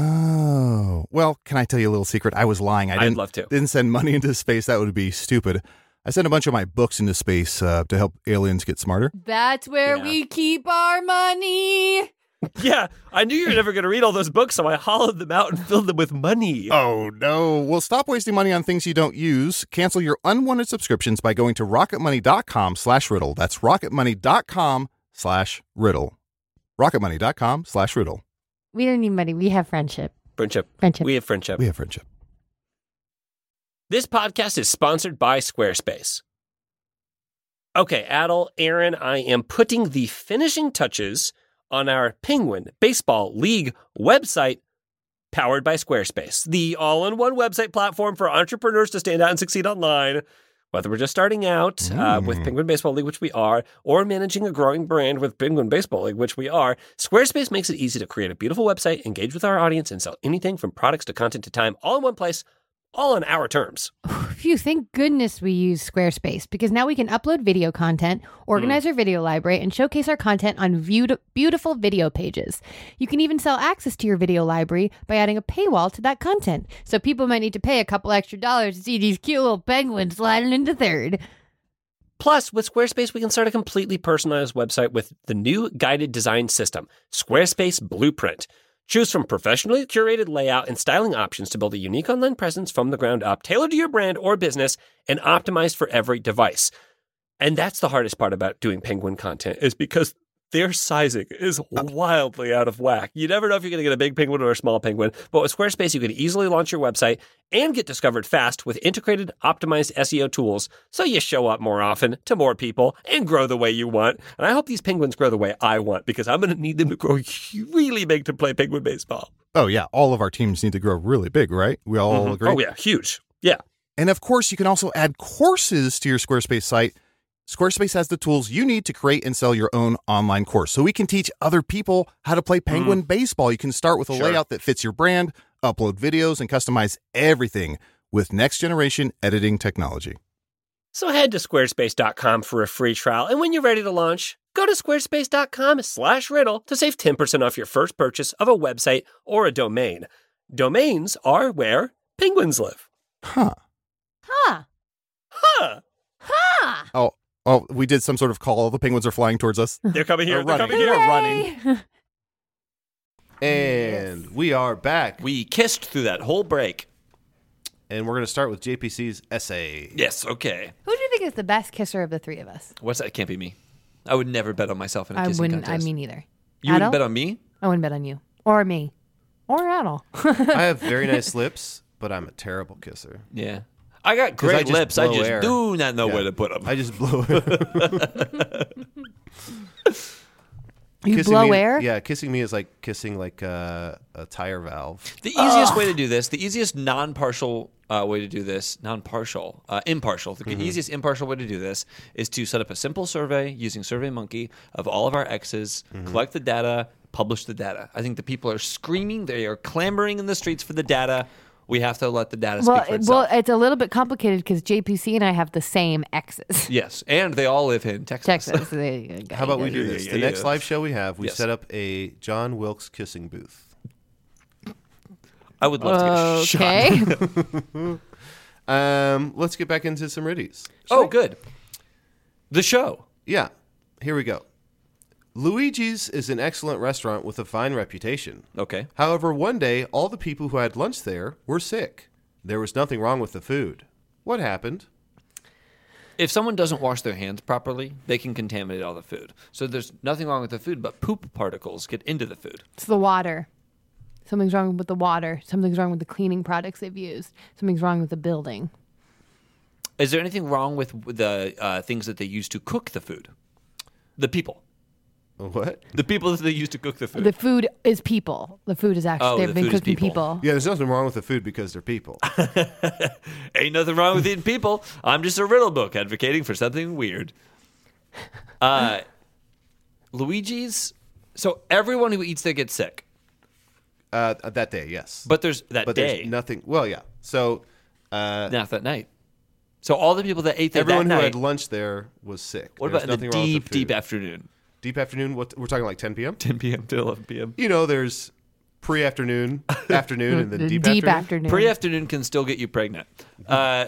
Oh. Well, can I tell you a little secret? I was lying. I I'd didn't, love to. didn't send money into space. That would be stupid. I sent a bunch of my books into space uh, to help aliens get smarter. That's where Yeah. we keep our money. Yeah, I knew you were never going to read all those books, so I hollowed them out and filled them with money. Oh, no. Well, stop wasting money on things you don't use. Cancel your unwanted subscriptions by going to rocketmoney.com slash riddle. That's rocketmoney.com slash riddle. rocketmoney.com slash riddle. We don't need money. We have friendship. Friendship. Friendship. We have friendship. We have friendship. This podcast is sponsored by Squarespace. Okay, Adel, Aaron, I am putting the finishing touches on our Penguin Baseball League website, powered by Squarespace, the all-in-one website platform for entrepreneurs to stand out and succeed online. Whether we're just starting out uh, with Penguin Baseball League, which we are, or managing a growing brand with Penguin Baseball League, which we are, Squarespace makes it easy to create a beautiful website, engage with our audience, and sell anything from products to content to time, all in one place, all on our terms. Phew, thank goodness we use Squarespace, because now we can upload video content, organize our video library, and showcase our content on viewed, beautiful video pages. You can even sell access to your video library by adding a paywall to that content. So people might need to pay a couple extra dollars to see these cute little penguins sliding into third. Plus, with Squarespace, we can start a completely personalized website with the new guided design system, Squarespace Blueprint. Choose from professionally curated layout and styling options to build a unique online presence from the ground up, tailored to your brand or business, and optimized for every device. And that's the hardest part about doing Penguin content, is because their sizing is wildly out of whack. You never know if you're going to get a big penguin or a small penguin, but with Squarespace, you can easily launch your website and get discovered fast with integrated, optimized S E O tools, so you show up more often to more people and grow the way you want. And I hope these penguins grow the way I want, because I'm going to need them to grow really big to play penguin baseball. Oh, yeah. All of our teams need to grow really big, right? We all Mhm. agree? Oh, yeah. Huge. Yeah. And of course, you can also add courses to your Squarespace site. Squarespace has the tools you need to create and sell your own online course, so we can teach other people how to play Penguin baseball. You can start with a Sure. layout that fits your brand, upload videos, and customize everything with next-generation editing technology. So head to squarespace dot com for a free trial, and when you're ready to launch, go to squarespace dot com slash riddle to save ten percent off your first purchase of a website or a domain. Domains are where penguins live. Huh. Huh. Huh. Huh. Oh, oh, we did some sort of call. All the penguins are flying towards us. They're coming here. They're They're running. coming here. They're running. And we are back. We kissed through that whole break. And we're going to start with J P C's essay. Yes, okay. Who do you think is the best kisser of the three of us? What's that? Can't be me. I would never bet on myself in a I kissing wouldn't. contest. I mean, either. You wouldn't Adel? bet on me? I wouldn't bet on you or me or Adel. I have very nice lips, but I'm a terrible kisser. Yeah. I got 'Cause I great just lips. I blow just air. do not know Yeah. where to put them. I just blow it. You Kissing blow me- air? Yeah, kissing me is like kissing like uh, a tire valve. The easiest way to do this, the easiest non-partial uh, way to do this, non-partial, uh, impartial, the Mm-hmm. easiest impartial way to do this is to set up a simple survey using SurveyMonkey of all of our exes, Mm-hmm. collect the data, publish the data. I think the people are screaming, they are clamoring in the streets for the data. We have to let the data Well, speak for it- itself. well, it's a little bit complicated because J P C and I have the same exes. Yes, and they all live in Texas. Texas. There you go. How about we do Yeah, this? yeah, the yeah, next yeah. live show we have, we Yes. set up a John Wilkes kissing booth. I would love to get shot. Okay. Um, let's get back into some riddies. Oh, good. The show. Yeah, here we go. Luigi's is an excellent restaurant with a fine reputation. Okay. However, one day, all the people who had lunch there were sick. There was nothing wrong with the food. What happened? If someone doesn't wash their hands properly, they can contaminate all the food. So there's nothing wrong with the food, but poop particles get into the food. It's the water. Something's wrong with the water. Something's wrong with the cleaning products they've used. Something's wrong with the building. Is there anything wrong with the uh, things that they use to cook the food? The people. What? The people that they use to cook the food. The food is people. The food is actually, Oh, they've the been food is cooking people. people. Yeah, there's nothing wrong with the food because they're people. Ain't nothing wrong with eating people. I'm just a riddle book advocating for something weird. Uh, Luigi's. So everyone who eats there gets sick. Uh, that day, yes. But there's that but day, there's nothing. Well, yeah. So uh, not that night. So all the people that ate there everyone that who night. had lunch there was sick. What There's about in the nothing wrong with deep, the food. deep afternoon? Deep afternoon. What we're talking like ten p.m. ten p.m. to eleven p.m. You know, there's pre-afternoon, afternoon, and then The deep, deep afternoon. afternoon. Pre-afternoon can still get you pregnant. Uh,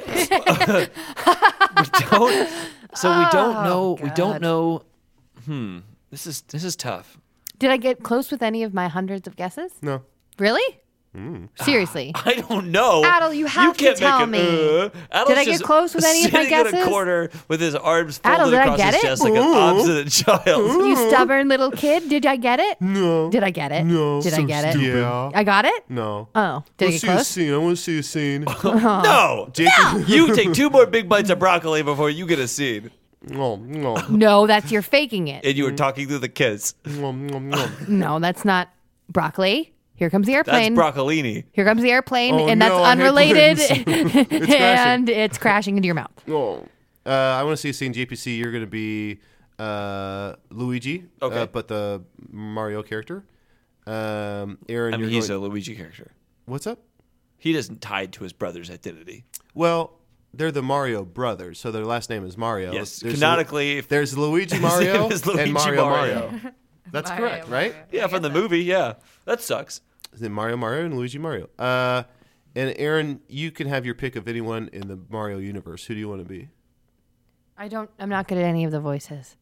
we don't. So we don't know. We don't know. Hmm. This is this is tough. Did I get close with any of my hundreds of guesses? No. Really? Mm. Seriously. I don't know. Adel, you have to can't tell make an, me. Uh. Adel's Did I get just close with any of my sitting in a guesses? corner with his arms folded Adel, did I across get his it? chest like an obstinate child. You stubborn little kid. Did I get it? No. Did I get it? No. Did I So get it? stupid. Yeah. I got it? No. Oh. Did I Let's get see a close? scene. I want to see a scene. No. Jake- You take two more big bites of broccoli before you get a scene. No, no, No, that's you're faking it. And you were talking through the kids. no, no, no. No, that's not broccoli. Here comes the That's airplane. broccolini. Here comes the airplane, Oh, and that's no, I hate unrelated. planes. and it's crashing into your mouth. No. Uh, I want to see a scene. J P C, you're going to be uh, Luigi, Okay. uh, but the Mario character. Um, Aaron, I mean, you're he's going- a Luigi character. What's up? He isn't tied to his brother's identity. Well, they're the Mario brothers, so their last name is Mario. Yes, There's canonically, Lu- if- there's Luigi His Mario name is Luigi and Mario Mario. Mario. That's Mario, correct, right? Yeah, from the movie. Yeah, that sucks. Is it Mario Mario and Luigi Mario? Uh, and Aaron, you can have your pick of anyone in the Mario universe. Who do you want to be? I don't. I'm not good at any of the voices.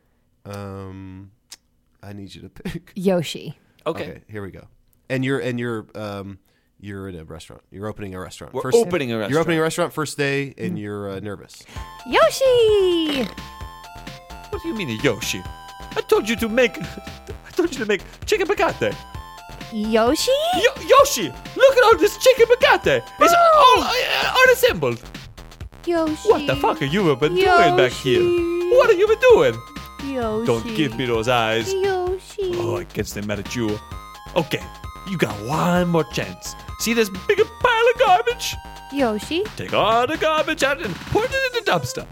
Um, I need you to pick. Yoshi. Okay, here we go. And you're and you're um you're in a restaurant. You're opening a restaurant. we're opening a restaurant. You're opening a restaurant first day, and you're uh, nervous. Yoshi. What do you mean, a Yoshi? I told you to make. I told you to make chicken picante. Yoshi. Yo- Yoshi, look at all this chicken picante. It's all uh, unassembled. Yoshi. What the fuck are you been doing back here? What have you been doing? Yoshi. Don't give me those eyes. Yoshi. Oh, I guess they mad at you. Okay, you got one more chance. See this big pile of garbage? Yoshi. Take all the garbage out and put it in the dumpster.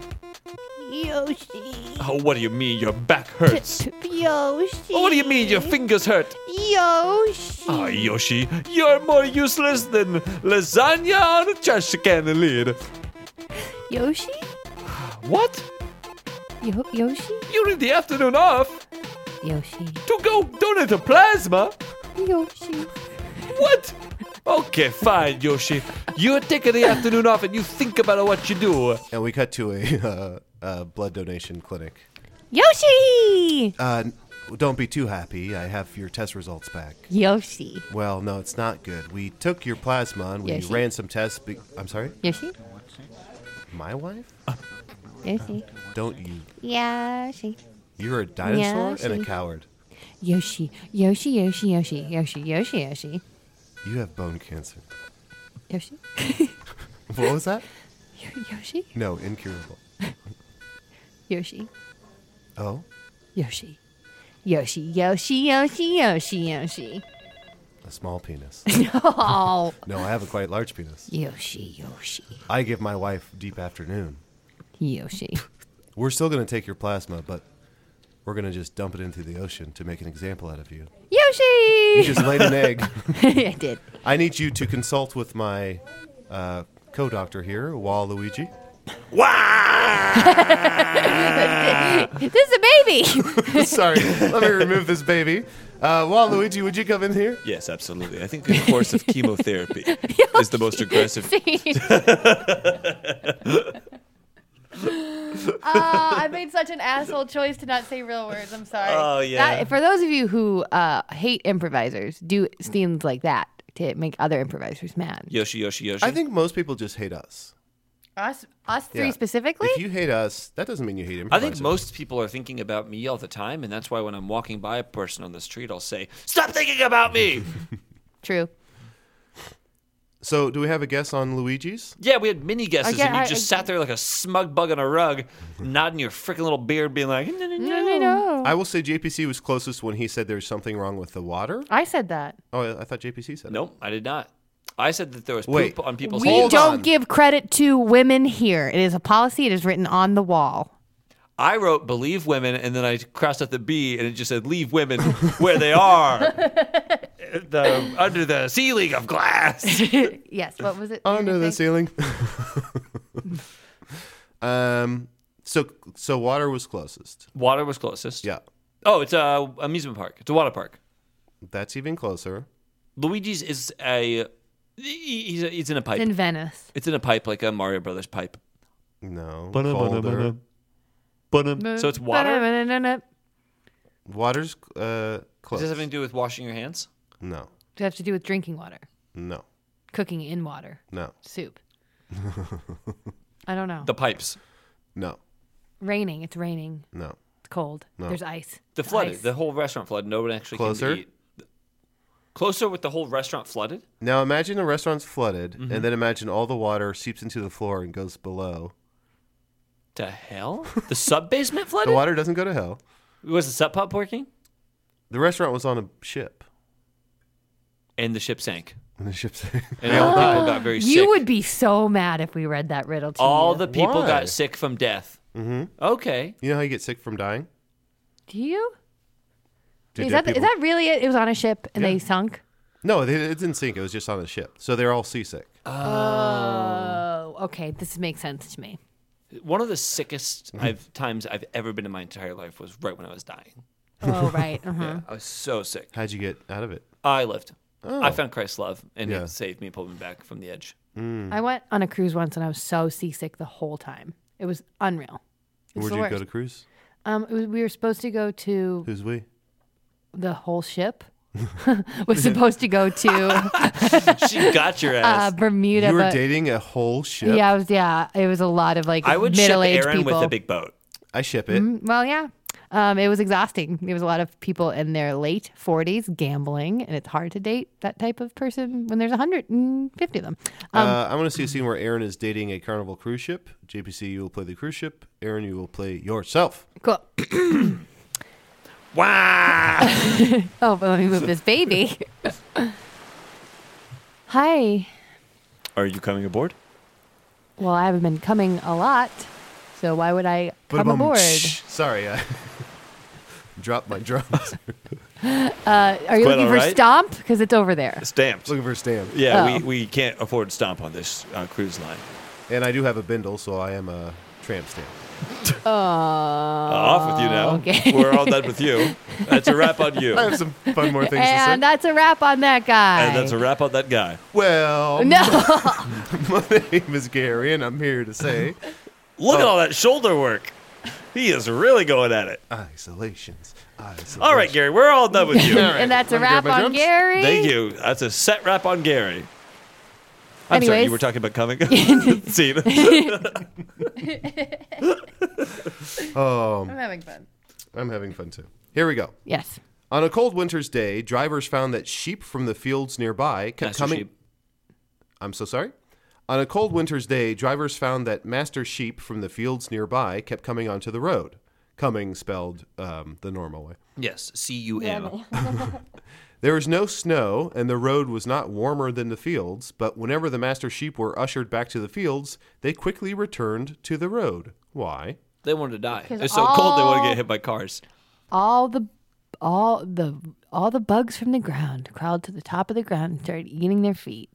Yoshi. Oh, what do you mean your back hurts? Yoshi. Oh, what do you mean your fingers hurt? Yoshi. Ah, Yoshi, you're more useless than lasagna on a trash can lid. Yoshi. What? Yo- Yoshi. You need the afternoon off Yoshi. to go donate a plasma? Yoshi. What? Okay, fine, Yoshi. You're taking the afternoon off and you think about what you do. And we cut to a uh, uh, blood donation clinic. Yoshi. Uh, don't be too happy. I have your test results back. Yoshi. Well, no, it's not good. We took your plasma and we Yoshi? ran some tests. Be- I'm sorry? Yoshi. My wife? Yoshi. Don't you? Yoshi. You're a dinosaur and a Yoshi. coward. Yoshi, Yoshi, Yoshi, Yoshi, Yoshi, Yoshi, Yoshi, You have bone cancer. Yoshi, What was that? Yoshi, No, incurable. Yoshi, Oh, Yoshi, Yoshi, Yoshi, Yoshi, Yoshi, Yoshi. a small penis. Oh, No, I have a quite large penis. Yoshi, Yoshi, I give my wife deep afternoon. Yoshi. We're still going to take your plasma, but we're going to just dump it into the ocean to make an example out of you. Yoshi! You just laid an egg. I did. I need you to consult with my uh, co-doctor here, Waluigi. This is a baby. Sorry, let me remove this baby. Uh, Waluigi, would you come in here? Yes, absolutely. I think a course of chemotherapy is the most aggressive. Uh, I made such an asshole choice to not say real words. I'm sorry. Oh, yeah. That- for those of you who uh, hate improvisers, do scenes like that to make other improvisers mad. Yoshi, Yoshi, Yoshi. I think most people just hate us. Us, us three Yeah. specifically. If you hate us, that doesn't mean you hate I improvisers. think most people are thinking about me all the time, and that's why when I'm walking by a person on the street, I'll say, "Stop thinking about me." True. So, do we have a guess on Luigi's? Yeah, we had mini guesses, I get- and you I- just I- sat there like a smug bug on a rug, nodding your freaking little beard, being like, "No, no, No, no." no, no. I will say J P C was closest when he said there's something wrong with the water. I said that. Oh, I thought J P C said Nope, I did not. I said that there was poop Wait. on people's We Hold don't on. give credit to women here. It is a policy. It is written on the wall. I wrote "believe women" and then I crossed out the B and it just said "leave women where they are, the, under the ceiling of glass." Yes. What was it? it. Under the Saying? ceiling. um. So, so water was closest. Water was closest. Yeah, Oh, it's a amusement park. It's a water park. that's even closer. Luigi's is a he's a, it's in a pipe. It's in Venice. It's in a pipe like a Mario Brothers pipe. No. Colder. So it's water. Water's uh, Does close. this have anything to do with washing your hands? No. Does it have to do with drinking water? No. Cooking in water? No. Soup? I don't know. The pipes. No. Raining. It's raining. No. It's cold. No. There's ice. The It's flooded. ice. The whole restaurant flooded. No one actually Closer? came to eat. Closer with the whole restaurant flooded? Now imagine the restaurant's flooded, Mm-hmm. and then imagine all the water seeps into the floor and goes below. To hell? The sub basement The flooded? water doesn't go to hell. Was the sub pump working? The restaurant was on a ship, And the ship sank. and the ship sank. And all the people got very sick. You would be so mad if we read that riddle to all you. the people Why? got sick from death. Mm-hmm. Okay. You know how you get sick from dying? Do you? Do Is dead that, is people- that really it? It was on a ship and Yeah. they sunk? No, it, it didn't sink. It was just on a ship, so they're all seasick. Oh, okay. This makes sense to me. One of the sickest I've, times I've ever been in my entire life was right when I was dying. Oh, right. Uh-huh. I was so sick. How'd you get out of it? I lived. Oh. I found Christ's love, and Yeah. it saved me and pulled me back from the edge. I went on a cruise once and I was so seasick the whole time. It was unreal. It's Where'd the you worst. go to cruise? Um, it was, we were supposed to go to Who's we? the whole ship. was supposed to go to She got your uh, ass. Bermuda. You were but dating a whole ship? yeah, it was yeah. It was a lot of like I would ship middle-aged Aaron people. with a big boat. I ship it. Mm, Well, yeah. Um, it was exhausting. There was a lot of people in their late forties gambling, and it's hard to date that type of person when there's one hundred fifty of them. Um, uh, I want to see a scene where Aaron is dating a Carnival cruise ship. J P C, you will play the cruise ship. Aaron, you will play yourself. Cool. Wow. Oh, but let me move this baby. Hi. Are you coming aboard? Well, I haven't been coming a lot, so why would I come Ba-dum, aboard? shh. Sorry, I dropped my drums. Uh, are you Quite looking all for right. Stomp? Because it's over there. Stamped. Looking for a stamp. Yeah, Oh. we, we can't afford Stomp on this uh, cruise line. And I do have a bindle, so I am a tramp stamp. Oh, Off with you now. okay. We're all done with you. That's a wrap on you. I have some fun more things And to say. that's a wrap on that guy. And that's a wrap on that guy. Well, No. my name is Gary, and I'm here to say Look at all that shoulder work. He is really going at it. isolations. isolations. All right, Gary, we're all done with you. All right. And that's a Wanna grab wrap my on drums? Gary. Thank you. That's a set wrap on Gary. I'm sorry, Anyways. you were talking about coming. Scene. Um, I'm having fun. I'm having fun too. Here we go. Yes. On a cold winter's day, drivers found that sheep from the fields nearby kept Master coming. Sheep. I'm so sorry. On a cold winter's day, drivers found that master sheep from the fields nearby kept coming onto the road. Coming spelled um, the normal way. Yes, C U M. There was no snow, and the road was not warmer than the fields, but whenever the master sheep were ushered back to the fields, they quickly returned to the road. Why? They wanted to die. 'Cause It's so cold they want to all- get hit by cars. All the, all the, all the bugs from the ground crawled to the top of the ground and started eating their feet.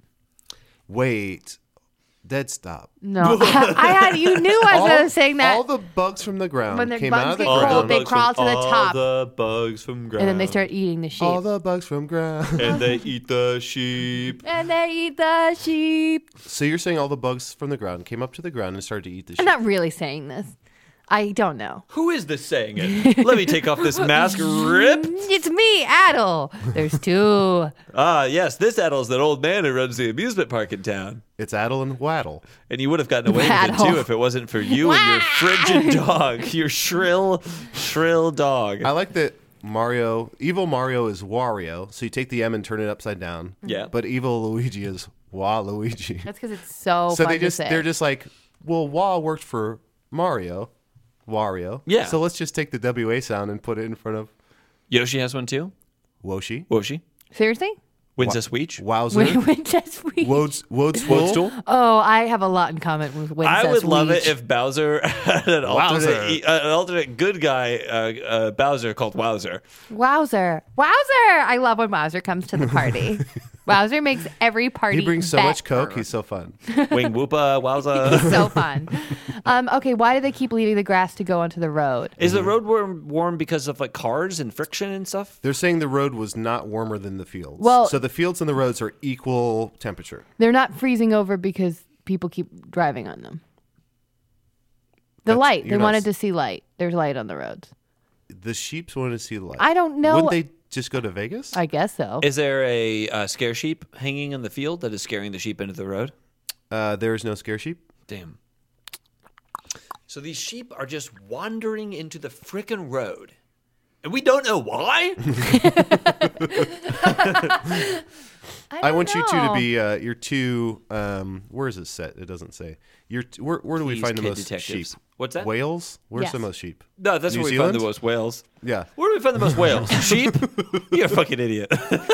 Wait. Dead stop. No, I had. You knew as I was saying that. All the bugs from the ground When the came bugs out of the get cold, ground. they crawl to the top. All the bugs from ground. and then they start eating the sheep. All the bugs from ground. and they eat the sheep. and they eat the sheep. So you're saying all the bugs from the ground came up to the ground and started to eat the sheep? I'm not really saying this. I don't know. Who is this saying it? Let me take off this mask. Rip. It's me, Adel. There's two. Ah, yes, this Adel's that old man who runs the amusement park in town. It's Addle and Waddle. And you would have gotten away with Waddle. it too if it wasn't for you and your frigid dog, your shrill, shrill dog. I like that Mario, evil Mario is Wario, so you take the M and turn it upside down. Yeah. But evil Luigi is Waluigi. That's because it's so, So fun they just to say. they're just like, well, Wa worked for Mario, Wario. Yeah. So let's just take the W A sound and put it in front of Yoshi has one too. Woshi, Woshi. Seriously? Princess Weech. Wowzer, Princess Weech. Woads, Woadspool. Woadstool. Oh, I have a lot in common with Princess I would love it Weech. if Bowser had an alternate, Wowzer. e- uh, an alternate good guy, uh, uh, Bowser called Wowzer. Wowzer. Wowzer! I love when Wowzer comes to the party. Wowzer makes every party He brings so better. much coke. He's so fun. Wing Whoopa, Wowza. so fun. Um, okay, why do they keep leaving the grass to go onto the road? Is the road warm, warm because of like cars and friction and stuff? They're saying the road was not warmer than the fields. Well- so the fields and the roads are equal temperature. They're not freezing over because people keep driving on them. The That's- light. They you're not wanted s- to see light. There's light on the roads. The sheeps wanted to see the light. I don't know. Wouldn't they just go to Vegas? I guess so. Is there a uh, scare sheep hanging in the field that is scaring the sheep into the road? Uh, there is no scare sheep. Damn. So these sheep are just wandering into the frickin' road. And we don't know why? I, I don't want you two to know. be uh, your two. Um, where is it set? It doesn't say. Your t- where, where do we Please, find the kid most detectives. sheep? What's that? Whales? Where's Yes. the most sheep? No, that's New where we Zealand? find the most whales. Yeah. Where do we find the most whales? Sheep? You're a fucking idiot.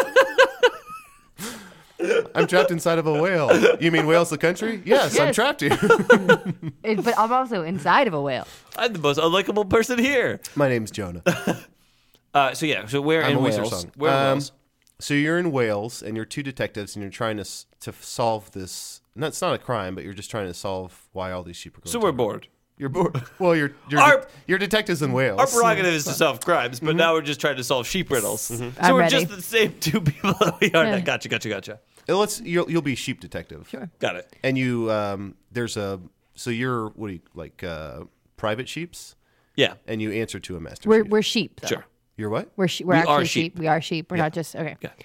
I'm trapped inside of a whale. You mean Wales the country? Yes, I'm Yes. trapped here. It- but I'm also inside of a whale. I'm the most unlikable person here. My name's Jonah. Uh, so yeah, so we're I'm in a Weezer Wales. song. We're in Um, Wales. So you're in Wales, and you're two detectives, and you're trying to s- to solve this. No, it's not a crime, but you're just trying to solve why all these sheep are going. So to we're the- bored. You're bored. Well, you're you're, Our- de- you're detectives in Wales. Our prerogative is to solve crimes, but now we're just trying to solve sheep riddles. So I'm we're ready. just the same two people that we are. Yeah. Gotcha, gotcha, gotcha. Uh, Let's you'll you'll be sheep detective. Sure. Got it. And you um there's a so you're what do you like uh private sheeps, Yeah, and you answer to a master. We're sheep. we're sheep. Though. sure. You're what? We're she- we're We actually are sheep. sheep. We are sheep. We're not just okay. Okay.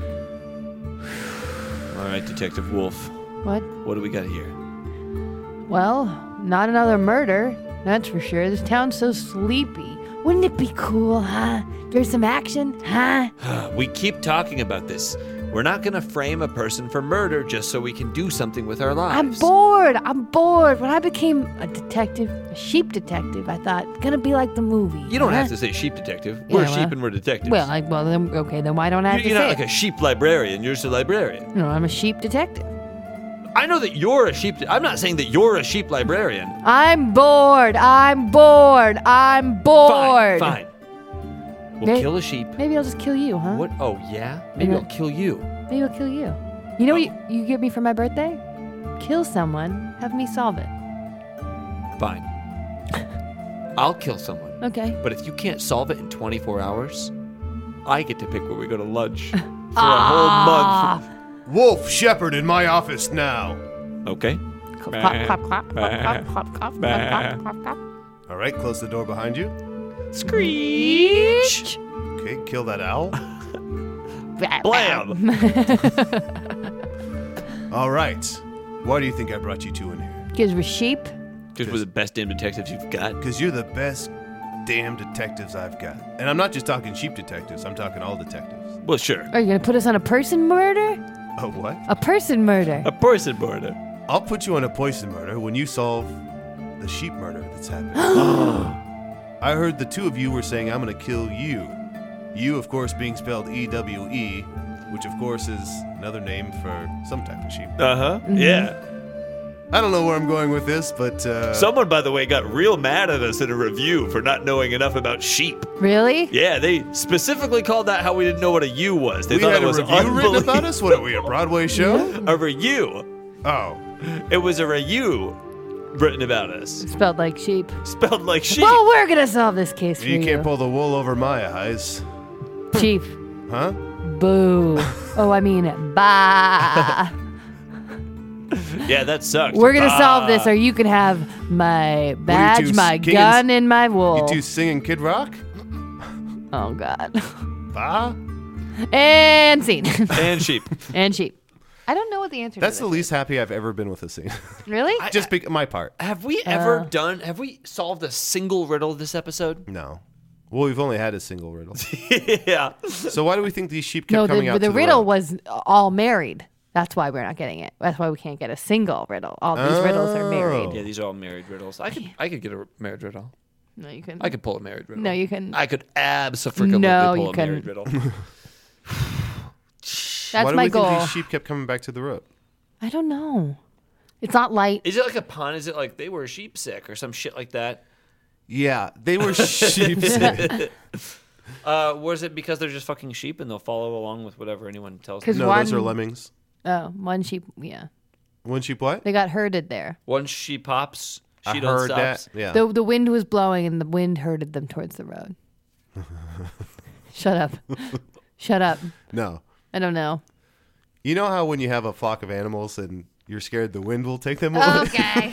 All right, Detective Wolf. What? What do we got here? Well, not another murder. That's for sure. This town's so sleepy. Wouldn't it be cool, huh? There's some action, huh? We keep talking about this. We're not going to frame a person for murder just so we can do something with our lives. I'm bored. I'm bored. When I became a detective, a sheep detective, I thought, gonna be like the movie. You don't huh? have to say sheep detective. Yeah, We're well- sheep and we're detectives. Well, I, well, then, okay, then why don't I have You- to You're say not like it? a sheep librarian. You're just a librarian. No, I'm a sheep detective. I know that you're a sheep. I'm not saying that you're a sheep librarian. I'm bored. I'm bored. I'm bored. Fine, fine. We'll May- kill a sheep. Maybe I'll just kill you, huh? What? Oh, yeah? Maybe Yeah. I'll kill you. Maybe I'll kill you. You know what you, you give me for my birthday? Kill someone, have me solve it. Fine. I'll kill someone. Okay. But if you can't solve it in twenty-four hours, I get to pick where we go to lunch for a Ah. whole Wolf Shepherd in my office now. month. Okay. Clap, clap, clap, clap, clap, clap, clap, clap, clap, clap, clap. All right, close the door behind you. Screech. Okay, kill that owl. Blam! All right. Why do you think I brought you two in here? Because we're sheep. Because we're the best damn detectives you've got. Because you're the best damn detectives I've got. And I'm not just talking sheep detectives. I'm talking all detectives. Well, sure. Are you gonna put us on a person murder? Oh, what? A person murder. A person murder. I'll put you on a poison murder when you solve the sheep murder that's happening. I heard the two of you were saying I'm going to kill you. You, of course, being spelled E W E, which, of course, is another name for some type of sheep. Uh-huh. Yeah. I don't know where I'm going with this, but... Uh, Someone, by the way, got real mad at us in a review for not knowing enough about sheep. Really? Yeah, they specifically called that how we didn't know what a ewe was. They we thought had it a was review written about unbelievable. us? What are we, a Broadway show? A review. Oh. It was a review written about us. Spelled like sheep. Spelled like sheep. Well, we're gonna solve this case for You you. can't pull the wool over my eyes. Chief. Huh? Boo. Oh, I mean, bah. Yeah, that sucks. We're gonna Ah. solve this, or you can have my badge, two, my King gun, and- and my wool. You two singing Kid Rock? Oh God. Bah? And scene. And sheep. And sheep. I don't know what the answer That's to the this least happy I've ever been with a scene. is. Really? Just be- my part. Have we ever Uh. done, have we solved a single riddle this episode? No. Well, we've only had a single riddle. Yeah. So why do we think these sheep kept no, coming the, out the to the riddle road? was all married. That's why we're not getting it. That's why we can't get a single riddle. All these riddles are married. Yeah, these are all married riddles. I could I could get a married riddle. No, you couldn't. I could pull a married riddle. No, you couldn't. I could abso-freaking No, pull you a married couldn't. riddle. That's Why do my we goal. think these sheep kept coming back to the road? I don't know. It's not light. Is it like a pun? Is it like they were sheep sick or some shit like that? Yeah, they were sheep. Uh, was it because they're just fucking sheep and they'll follow along with whatever anyone tells them? 'Cause No, one, those are lemmings. Oh, one sheep. Yeah, One sheep what? they got herded there. One sheep hops, she I don't heard stops. that. Yeah. The the wind was blowing and the wind herded them towards the road. Shut up. Shut up. No. I don't know. You know how when you have a flock of animals and you're scared the wind will take them away? Okay.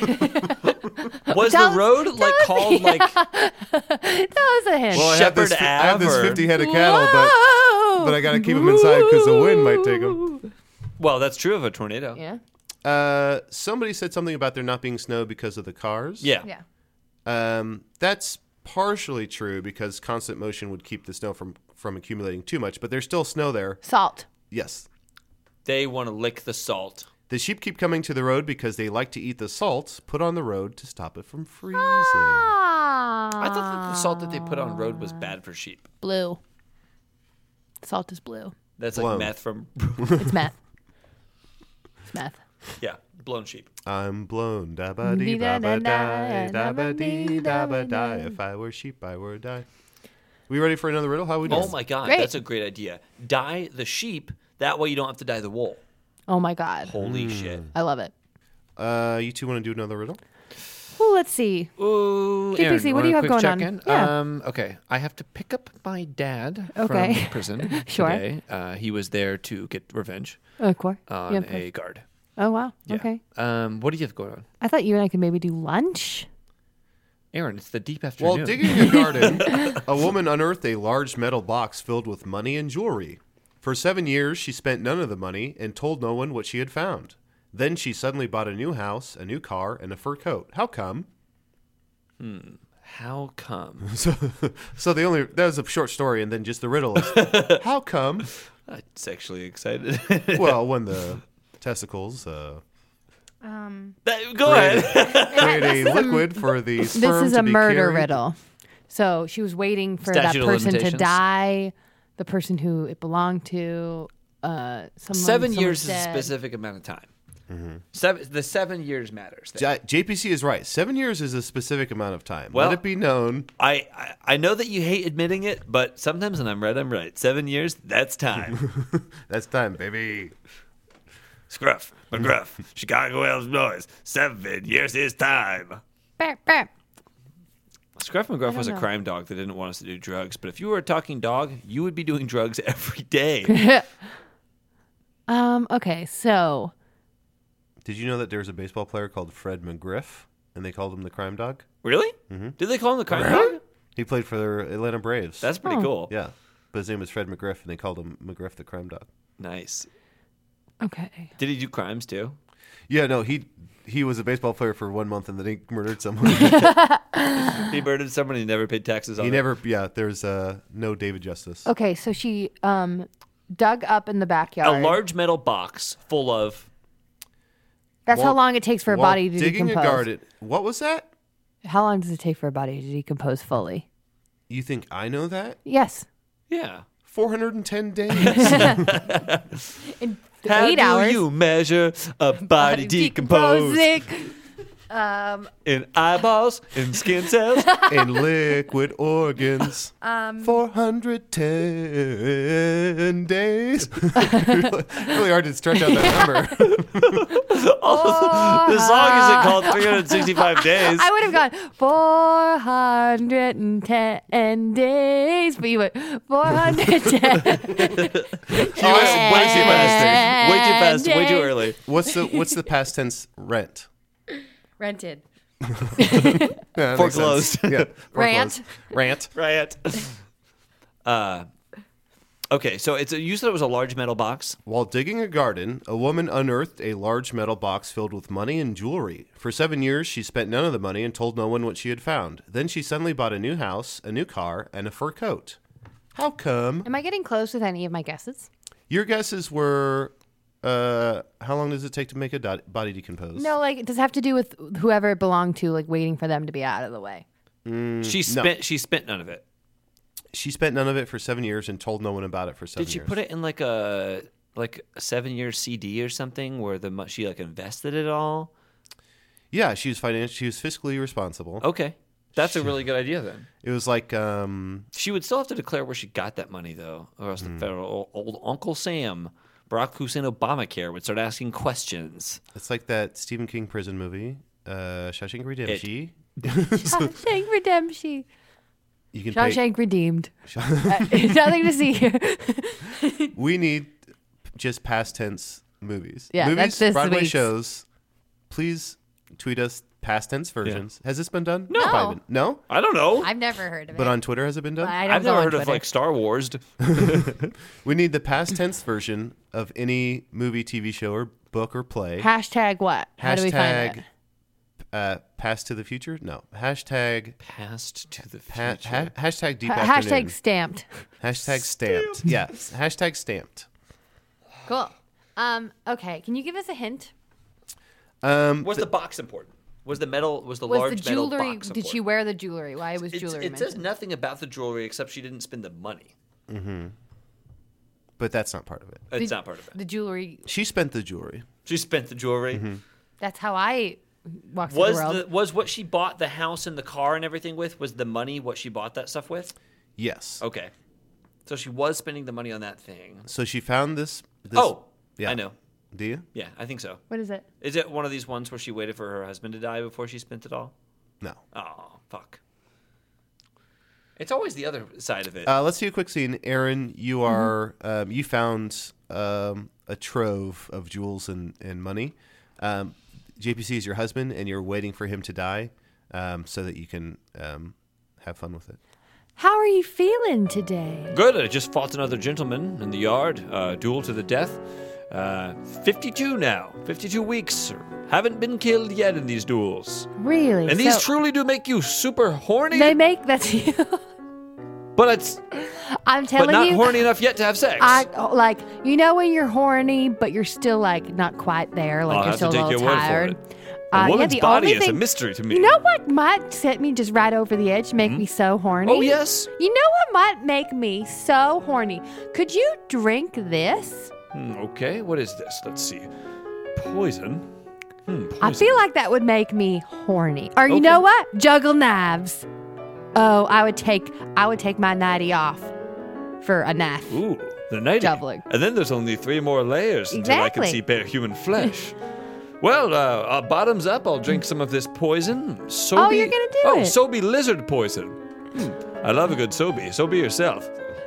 Was Tell the us- road like tell us- called like That was a hint. Well, I have, this, Shepherd fi- I have this Ave or- fifty head of cattle, but Whoa. but I got to keep them inside because the wind might take them. well, that's true of a tornado. Yeah. Uh, somebody said something about there not being snow because of the cars. Yeah. Yeah. Um, that's partially true because constant motion would keep the snow from, from accumulating too much, but there's still snow there. Salt. Yes. They want to lick the salt. The sheep keep coming to the road because they like to eat the salt put on the road to stop it from freezing. Ah. I thought that the salt that they put on road was bad for sheep. Blue. Salt is blue. That's Blown. like meth from It's meth. It's meth. yeah, blown sheep. I'm blown, da ba dee da ba die, da ba dee da ba die. If I were sheep, I would die. We ready for another riddle? How we doing? Oh my god, Great. that's a great idea. Dye the sheep. That way you don't have to dye the wool. Oh my God. Holy shit. I love it. Uh, you two want to do another riddle? Well, let's see. Ooh, J P C, Aaron, what do you want have a quick going on? check-in? Yeah. Um, okay, I have to pick up my dad Okay. from prison Sure. today. Uh, he was there to get revenge Oh, cool. on Yeah, a guard. Oh, wow. Yeah. Okay. Um, what do you have going on? I thought you and I could maybe do lunch. Aaron, it's the deep afternoon. While digging a garden, a woman unearthed a large metal box filled with money and jewelry. For seven years, she spent none of the money and told no one what she had found. Then she suddenly bought a new house, a new car, and a fur coat. How come? How come? So, so the only that was a short story, and then just the riddle is how come? I'm sexually excited. Well, when the testicles uh, That- go ahead. create a liquid for the This sperm is to a be murder carried. riddle. So she was waiting for Statute that of person to limitations. die, the person who it belonged to. Uh, someone, Seven someone years is a said- specific amount of time. Seven, the seven years matters. there. J- JPC is right. Seven years is a specific amount of time. Well- Let it be known. I, I I know that you hate admitting it, but sometimes when I'm right, I'm right. Seven years, that's time. That's time, baby. Scruff, McGruff, Chicago Illinois. Seven years is time. Burp, burp. Scruff McGruff was a know. crime dog that didn't want us to do drugs, but if you were a talking dog, you would be doing drugs every day. Um. Okay. So Did you know that there's a baseball player called Fred McGriff, and they called him the crime dog? Really? Mm-hmm. Did they call him the crime dog? He played for the Atlanta Braves. That's pretty Oh. cool. yeah, but his name was Fred McGriff, and they called him McGriff the crime dog. Nice. okay. Did he do crimes too? Yeah, no, he he was a baseball player for one month and then he murdered someone. He murdered someone. He never paid taxes on he it. never. Yeah, there's uh, no David Justice. Okay, so she um, dug up in the A backyard. large metal box full of. That's how While- long it takes for a while body to digging decompose. a garden. What was that? How long does it take for a body to decompose fully? You think I know that? Yes. Yeah. four hundred ten days. In How eight do hours. you measure a body decomposed? Decomposing. Um, In eyeballs, in skin cells. in liquid organs. Um, four hundred ten days. really, really hard to stretch out that number. The song isn't called three hundred sixty-five days. I would have gone four hundred ten days, but you went four hundred ten. You went way too fast. Way too fast. Way too early. What's the what's the past tense rent? Rented. Yeah, that makes Foreclosed. sense. Yeah, Rant. foreclosed. Rant. Right. Uh, okay, so it's a, you said it was a large metal box. While digging a garden, a woman unearthed a large metal box filled with money and jewelry. For seven years, she spent none of the money and told no one what she had found. Then she suddenly bought a new house, a new car, and a fur coat. How come? Am I getting close with any of my guesses? Your guesses were, uh, how long does it take to make a dot- body decompose? No, like, does it have to do with whoever it belonged to, like waiting for them to be out of the way? She spent. She spent none of it. She spent none of it for seven years and told no one about it for seven Did she years. put it in like a like a seven year C D or something where the mo- she like invested it all? Yeah, she was finan- She was fiscally responsible. Okay, that's a really good idea then. It was like, um, She would still have to declare where she got that money though, or else the federal old Uncle Sam, Barack Hussein Obamacare would start asking questions. it's like that Stephen King prison movie, uh, Shawshank Redemption. Shawshank Redemption. You can pay. Shawshank Redeemed. Uh, nothing to see here. We need just past tense movies. Yeah, movies, that's this Broadway week's. shows. Please tweet us past tense versions. Has this been done? No. It's probably been- no. I don't know. I've never heard of But it. on Twitter, has it been done? I don't I've go never on heard of Twitter. like Star Wars. We need the past tense version of any movie, T V show, or book or play. Hashtag what? How do we find it? Uh, past to the future? No. Hashtag. Past to the Ha- future. ha- hashtag deep Ha- afternoon. hashtag stamped. Hashtag stamped. Yes. Hashtag stamped. Cool. Um, okay, can you give us a hint? Um, Was the box important? Was the metal? Was the Was large the jewelry? metal box Did she important? wear the jewelry? Why was It's- jewelry It says mentioned? nothing about the jewelry except she didn't spend the money. but that's not part of it. It's The- not part of it. The jewelry. She spent the jewelry. She spent the jewelry. That's how I walk through Was the world. the was what she bought the house and the car and everything with? Was the money what she bought that stuff with? Yes. Okay, so she was spending the money on that thing. So she found this. this Oh, yeah. I know. Do you? Yeah, I think so. What is it? Is it one of these ones where she waited for her husband to die before she spent it all? No. Oh, fuck. It's always the other side of it. Uh, let's see a quick scene. Aaron, you Mm-hmm. are um, you found um, a trove of jewels and, and money. Um, J P C is your husband, and you're waiting for him to die um, so that you can um, have fun with it. How are you feeling today? Good. I just fought another gentleman in the yard. Uh, duel to the death. Uh, fifty-two now. fifty-two weeks. Haven't been killed yet in these duels. Really? And these So- truly do make you super horny. They make that's you. but it's I'm but telling not you. horny enough yet to have sex. I like you know when you're horny, but you're still like not quite there, like I'll you're have to still a take little your word for tired. it. Uh, a yeah, woman's the body only is a thing- mystery to me. You know what might set me just right over the edge, make me so horny? Oh, yes. You know what might make me so horny? Could you drink this? Hmm, okay, what is this? Let's see. Poison. Hmm, poison. I feel like that would make me horny. Or you Okay. know what? Juggle knives. Oh, I would take I would take my nightie off for a knife. Ooh, the nightie. Doubling. And then there's only three more layers until I can Exactly. see bare human flesh. Well, uh, uh, bottoms up. I'll drink some of this poison. Sobe. Oh, you're gonna do oh, it. Sobe lizard poison. Hmm. I love a good Sobe. Sobe yourself.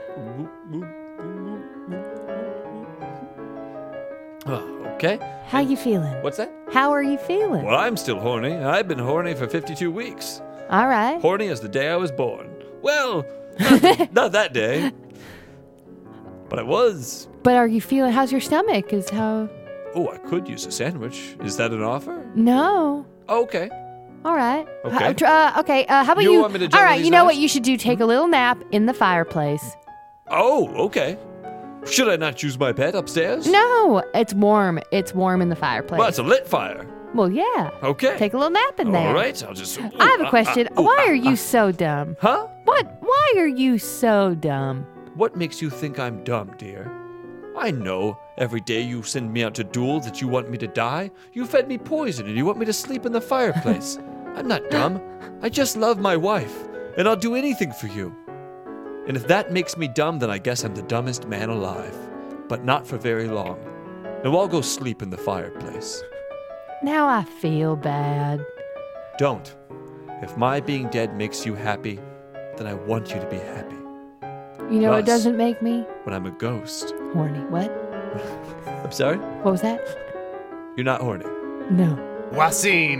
Oh, okay. How you feeling? What's that? How are you feeling? Well, I'm still horny. I've been horny for fifty-two weeks. All right. Horny as the day I was born. Well, not, not that day. But I was. But are you feeling how's your stomach? Is how Oh, I could use a sandwich. Is that an offer? No. Okay. All right. Okay. H- uh, okay. Uh, how about You you? want me to All juggle right. these You know what knives? you should do? Take a little nap in the fireplace. Oh, okay. Should I not use my bed upstairs? No, it's warm. It's warm in the fireplace. Well, it's a lit fire. Well, yeah. Okay. Take a little nap in there. All right. I'll just. I have a question. Why are you so dumb? Huh? What? Why are you so dumb? What makes you think I'm dumb, dear? I know every day you send me out to duel that you want me to die. You fed me poison and you want me to sleep in the fireplace. I'm not dumb. I just love my wife, and I'll do anything for you. And if that makes me dumb, then I guess I'm the dumbest man alive. But not for very long. Now I'll go sleep in the fireplace. Now I feel bad. Don't. If my being dead makes you happy, then I want you to be happy. You know what Plus- doesn't make me When I'm a ghost. horny. What? I'm sorry? What was that? You're not horny. No. Wassine.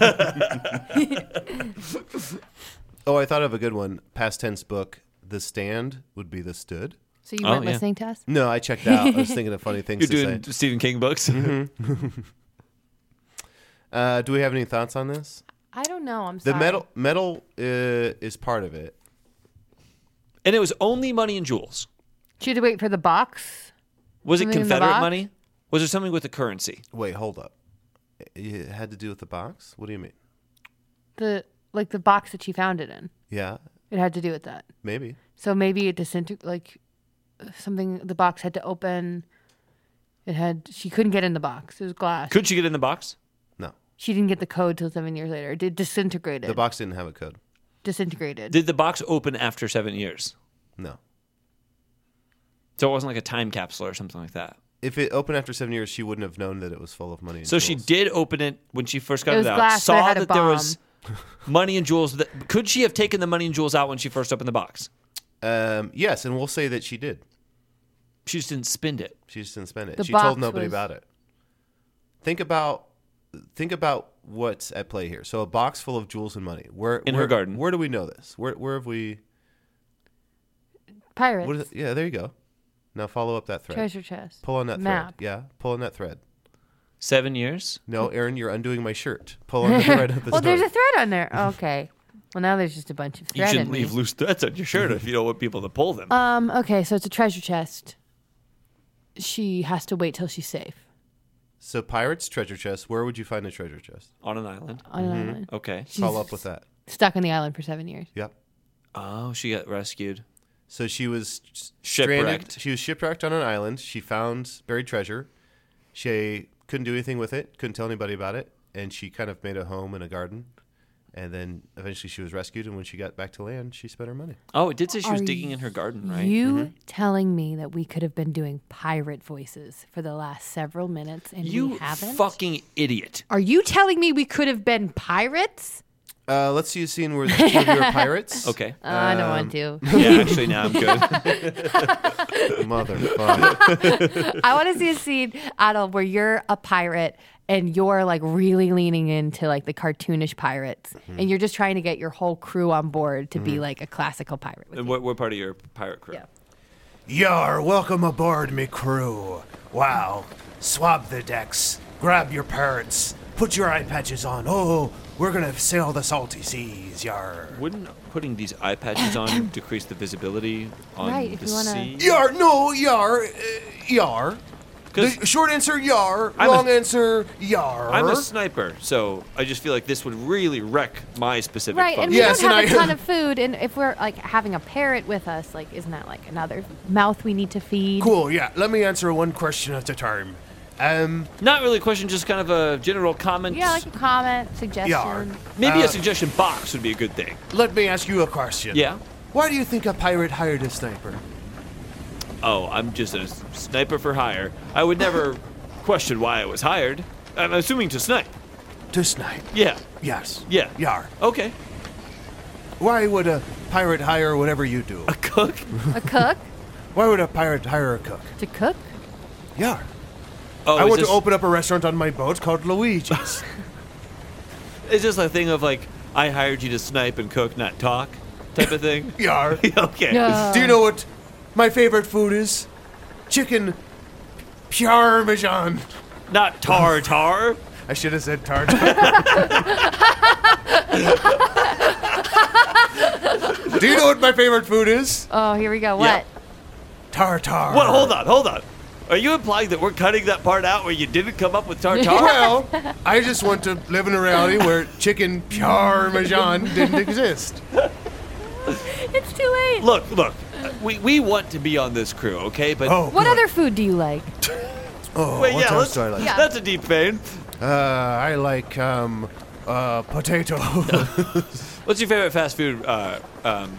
Oh, I thought of a good one. Past tense book. The stand would be the stood. So you Oh, weren't yeah. listening to us? No, I checked out. I was thinking of funny things You're to doing say. Stephen King books? Uh, do we have any thoughts on this? I don't know. I'm The sorry. metal metal uh, is part of it. And it was only money and jewels. She had to wait for the box. Was it Something in the Confederate box? money? Was there something with the currency? Wait, hold up. It had to do with the box? What do you mean? The like the box that she found it in. Yeah, It had to do with that. maybe. So maybe it disintegrated. Like something. The box had to open. It had. She couldn't get in the box. It was glass. Could she get in the box? No. She didn't get the code till seven years later. It did disintegrated. The box didn't have a code. disintegrated. Did the box open after seven years? No. So it wasn't like a time capsule or something like that. If it opened after seven years, she wouldn't have known that it was full of money. And So she jewels. did open it when she first got It it, was out. glass, but it saw had a that there was bomb. money and jewels. That, could she have taken the money and jewels out when she first opened the box? Um, yes, and we'll say that she did. She just didn't spend it. She just didn't spend it. The she told box nobody was- about it. Think about think about what's at play here. So a box full of jewels and money. Where In where, her garden. Where do we know this? Where where have we? Pirates. What is it? Yeah, there you go. Now follow up that thread. Treasure chest. Pull on that Map. thread. Yeah, pull on that thread. Seven years? No, Aaron, you're undoing my shirt. Pull on the thread of the Well, story. there's a thread on there. Okay. Well, now there's just a bunch of You thread shouldn't in me. leave loose threads on your shirt if you don't want people to pull them. Um. Okay. So it's a treasure chest. She has to wait till she's safe So pirates treasure chest. Where would you find a treasure chest? On an island. on an island. Okay. She's Follow up with that. Stuck on the island for seven years. Yep. Oh, she got rescued. So she was s- Shipwrecked. stranded. She was shipwrecked on an island. She found buried treasure. She couldn't do anything with it. Couldn't tell anybody about it. And she kind of made a home in a garden. And then eventually she was rescued. And when she got back to land, she spent her money. Oh, it did say she was Are digging in her garden, right? You telling me that we could have been doing pirate voices for the last several minutes and You we haven't? fucking idiot. Are you telling me we could have been pirates? Uh, let's see a scene where the two of you are pirates. Okay. Uh, I don't Um, want to. Yeah, actually, now I'm good. Motherfucker. I want to see a scene, Adel, where you're a pirate and you're like really leaning into like the cartoonish pirates, and you're just trying to get your whole crew on board to be like a classical pirate. With And you. what, what part of your pirate crew? Yeah. Yar, welcome aboard, me crew. Wow. Swab the decks. Grab your parrots. Put your eye patches on. Oh, we're gonna sail the salty seas, yar. Wouldn't putting these eye patches on decrease the visibility on Right, if the you wanna- sea? Yar, no, yar, uh, yar. 'Cause The short answer, yar. I'm a- Long answer, yar. I'm a sniper, so I just feel like this would really wreck my specific Right, and function. we Yes, don't have and a I- ton of food, and if we're like having a parrot with us, like isn't that like another mouth we need to feed? Cool, yeah. Let me answer one question at a time. Um, Not really a question, just kind of a general comment. Yeah, like a comment, suggestion. Yar. Maybe uh, a suggestion box would be a good thing. let me ask you a question. Yeah. Why do you think a pirate hired a sniper? Oh, I'm just a s- sniper for hire. I would never question why I was hired. I'm assuming to snipe. To snipe. Yeah. Yes. Yeah. Yar. Okay. Why would a pirate hire whatever you do? A cook? A cook Why would a pirate hire a cook? to cook. Yar. Oh, I is want this, to open up a restaurant on my boat called Luigi's. Is this a thing of like, I hired you to snipe and cook, not talk type of thing? Yar. Okay. No. Do you know what my favorite food is? Chicken parmesan. Not tartar. I should have said tartar. Do you know what my favorite food is? Oh, here we go. What? Tartar. What? Hold on, hold on. Are you implying that we're cutting that part out where you didn't come up with tartar? Well, I just want to live in a reality where chicken parmesan didn't exist. It's too late. Look, look. We we want to be on this crew, okay? But Oh, What good. other food do you like? Oh, wait, what yeah, else let's, do I like? Yeah. that's a deep vein. Uh, I like um, uh, potato. What's your favorite fast food? Uh, um,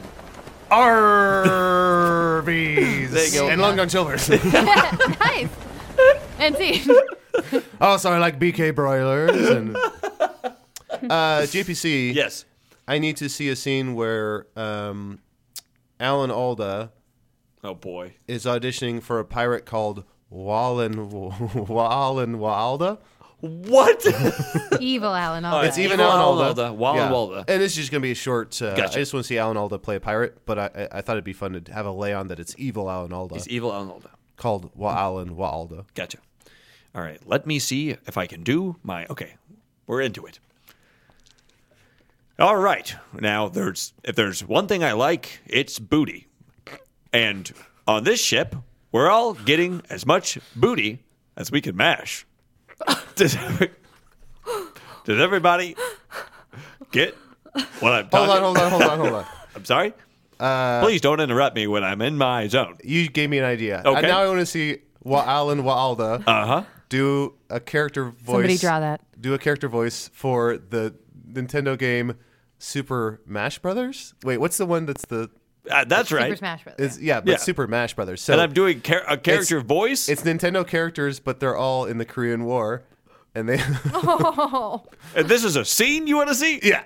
Arby's. There you go. And Long John Silver's. Nice. And see. Also, I like B K broilers. And uh, J P C. yes. I need to see a scene where um, Alan Alda Oh boy. is auditioning for a pirate called Wallen Wallen Walda. What? Evil Alan All Alda. right. It's even Evil Alan Alan Alda. Alda, Wallen Walda. And this is just gonna be a short. Uh, Gotcha. I just want to see Alan Alda play a pirate, but I, I, I thought it'd be fun to have a lay on that it's evil Alan Alda He's evil Alan Alda. called Wallen Walda. Gotcha. All right. Let me see if I can do my. Okay, we're into it. All right. Now, there's if there's one thing I like, it's booty. And on this ship, we're all getting as much booty as we can mash. Does, every, does everybody get what I'm talking Hold on, hold on, hold on, hold on. I'm sorry? Uh, Please don't interrupt me when I'm in my zone. You gave me an idea. Okay. And now I want to see Wallen Walda Uh-huh. do a character voice. Somebody draw that. Do a character voice for the Nintendo game Super Mash Brothers. Wait, what's the one that's the? Uh, that's Super right. Smash Bros. Is yeah, but Yeah. Super Mash Brothers. So And I'm doing char- a character It's- voice. it's Nintendo characters, but they're all in the Korean War, and they. Oh. And this is a scene you want to see? yeah.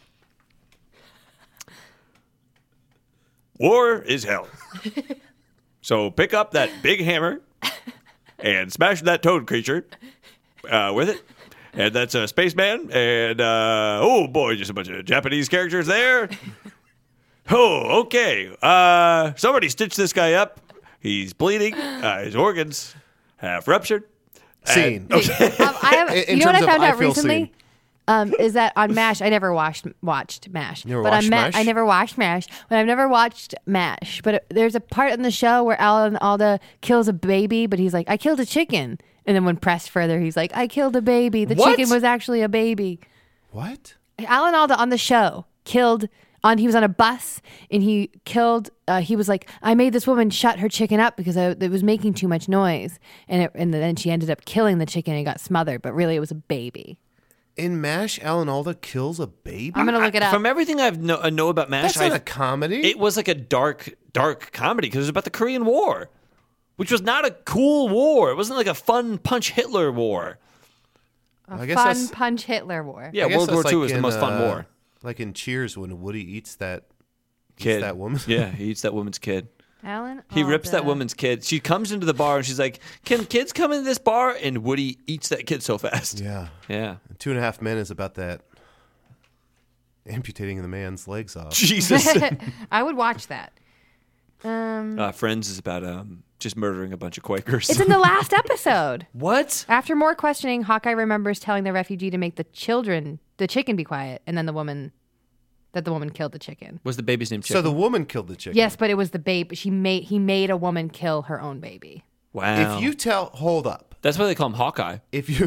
War is hell. So pick up that big hammer and smash that toad creature uh, with it. And that's a spaceman. And uh, oh boy, just a bunch of Japanese characters there. Oh, okay. Uh, somebody stitch this guy up. He's bleeding. Uh, his organs have ruptured. Scene. And- okay. Um, I have, In- in you know what I terms of found I out feel recently? seen. Um, is that on MASH? I never watched watched MASH. never but watched on Ma- MASH? I never watched MASH, but I've never watched MASH. But it, there's a part in the show where Alan Alda kills a baby, but he's like, "I killed a chicken," and then when pressed further, he's like, "I killed a baby. The What? chicken was actually a baby." What? Alan Alda on the show killed on. He was on a bus and he killed. Uh, he was like, "I made this woman shut her chicken up because I, it was making too much noise," and it, and then she ended up killing the chicken and got smothered. But really, it was a baby. In MASH, Alan Alda kills a baby. I'm gonna look it up. From everything I've know, I know about MASH, That's not I- a comedy. it was like a dark, dark comedy because it was about the Korean War, which was not a cool war. It wasn't like a fun punch Hitler war. I guess Fun that's- punch Hitler war. Yeah, I guess World War that's Two like was the in, most fun uh, war. Like in Cheers, when Woody eats that eats Kid. that woman. Yeah, he eats that woman's kid. Alan. He rips that Alda. woman's kid. She comes into the bar and she's like, "Can kids come in this bar?" And Woody eats that kid so fast. Yeah. Yeah. Two and a Half Men is about that amputating the man's legs off. Jesus. I would watch that. Um, uh, Friends is about um, just murdering a bunch of Quakers. it's in the last episode. What? After more questioning, Hawkeye remembers telling the refugee to make the children, the chicken, be quiet, and then the woman, that the woman killed the chicken. Was the baby's name So Chicken? the woman killed the chicken. Yes, but it was the baby. She made he made a woman kill her own baby. Wow. If you tell, hold up. That's why they call him Hawkeye. If you,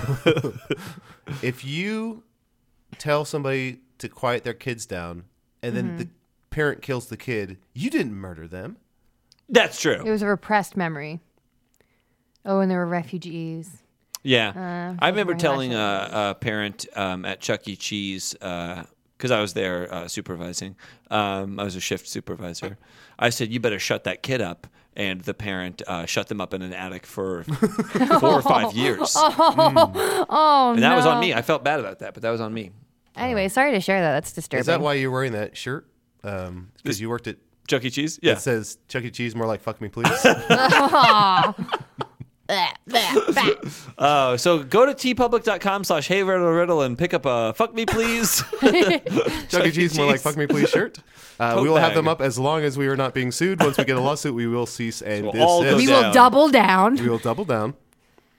if you tell somebody to quiet their kids down, and then the parent kills the kid, you didn't murder them. That's It true. was a repressed memory. Oh, and there were refugees. Yeah. Uh, I remember very telling much a, a parent um, at Chuck E. Cheese, because I was there uh, supervising, um, I was a shift supervisor. I said, "You better shut that kid up." And the parent uh, shut them up in an attic for four or five years. Oh, And that no. was on me. I felt bad about that, but that was on me. Anyway, sorry to share that. That's disturbing. Is that why you're wearing that shirt? Um, because you worked at. Chuck E. Cheese? Yeah. It says Chuck E. Cheese, more like "fuck me, please." Uh, so go to tpublic.com slash hey riddle riddle and pick up a fuck me please. Chuck E. Cheese, more like "fuck me, please" shirt. Uh, we will have bag. them up as long as we are not being sued. Once we get a lawsuit, we will cease and So we'll all desist. go we down. will double down. We will double down.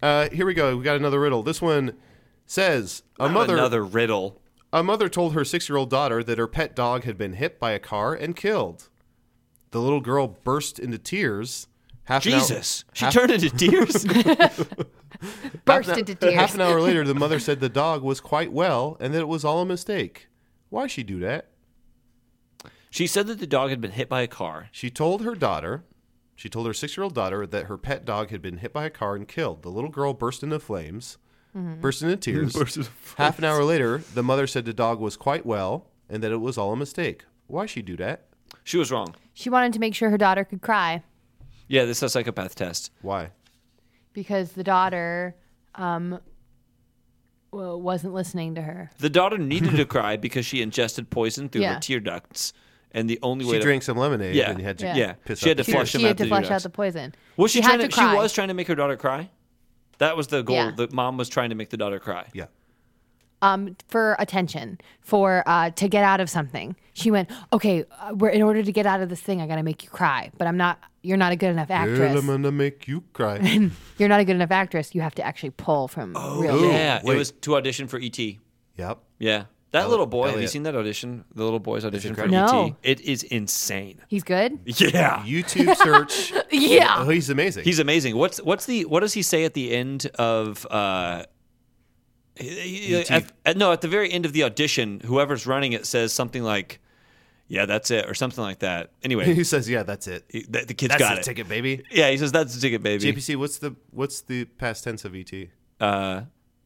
Uh, here we go. We got another riddle. This one says a Not mother another riddle. a mother told her six-year-old daughter that her pet dog had been hit by a car and killed. The little girl burst into tears. Half an hour- Jesus, she half- turned into tears. Burst half an- into tears. Half an hour later, the mother said the dog was quite well and that it was all a mistake. Why she do that? She said that the dog had been hit by a car. She told her daughter, she told her six-year-old daughter that her pet dog had been hit by a car and killed. The little girl burst into flames, Mm-hmm. burst into tears. Half an hour later, the mother said the dog was quite well and that it was all a mistake. Why she do that? She was wrong. She wanted to make sure her daughter could cry Yeah, this is a psychopath test. Why? because the daughter um, well, wasn't listening to her. The daughter needed to cry because she ingested poison through Yeah. her tear ducts, and the only way She to drank some lemonade Yeah. and you had to Yeah. yeah, piss she had out to the flush tears. them She out had to the flush tear out ducts. the poison. Was she, She trying had to? to She cry. was trying to make her daughter cry. That was the goal. Yeah. The mom was trying to make the daughter cry. Yeah. Um, for attention, for uh, to get out of something. She went, okay, uh, we're, in order to get out of this thing, I got to make you cry. But I'm not, you're not a good enough Girl, actress. I'm gonna make you cry. You're not a good enough actress. You have to actually pull from real. Ooh, Yeah, wait. it was to audition for E T. Yep. Yeah, that Elliot- little boy. Have you Elliot. seen that audition? The little boy's audition for incredible. E T. No. It is insane. He's good? Yeah, YouTube search. Yeah. Oh, he's amazing. he's amazing. What's what's the what does he say at the end of? Uh, he- he- at, at- no, at the very end of the audition, whoever's running it says something like, "Yeah, that's it," or something like that. Anyway, he says, "Yeah, that's it. he- the, the kid's That's got the it. ticket, baby." Yeah, he says that's the ticket, baby. J P C, what's the what's the past tense of E T? Uh,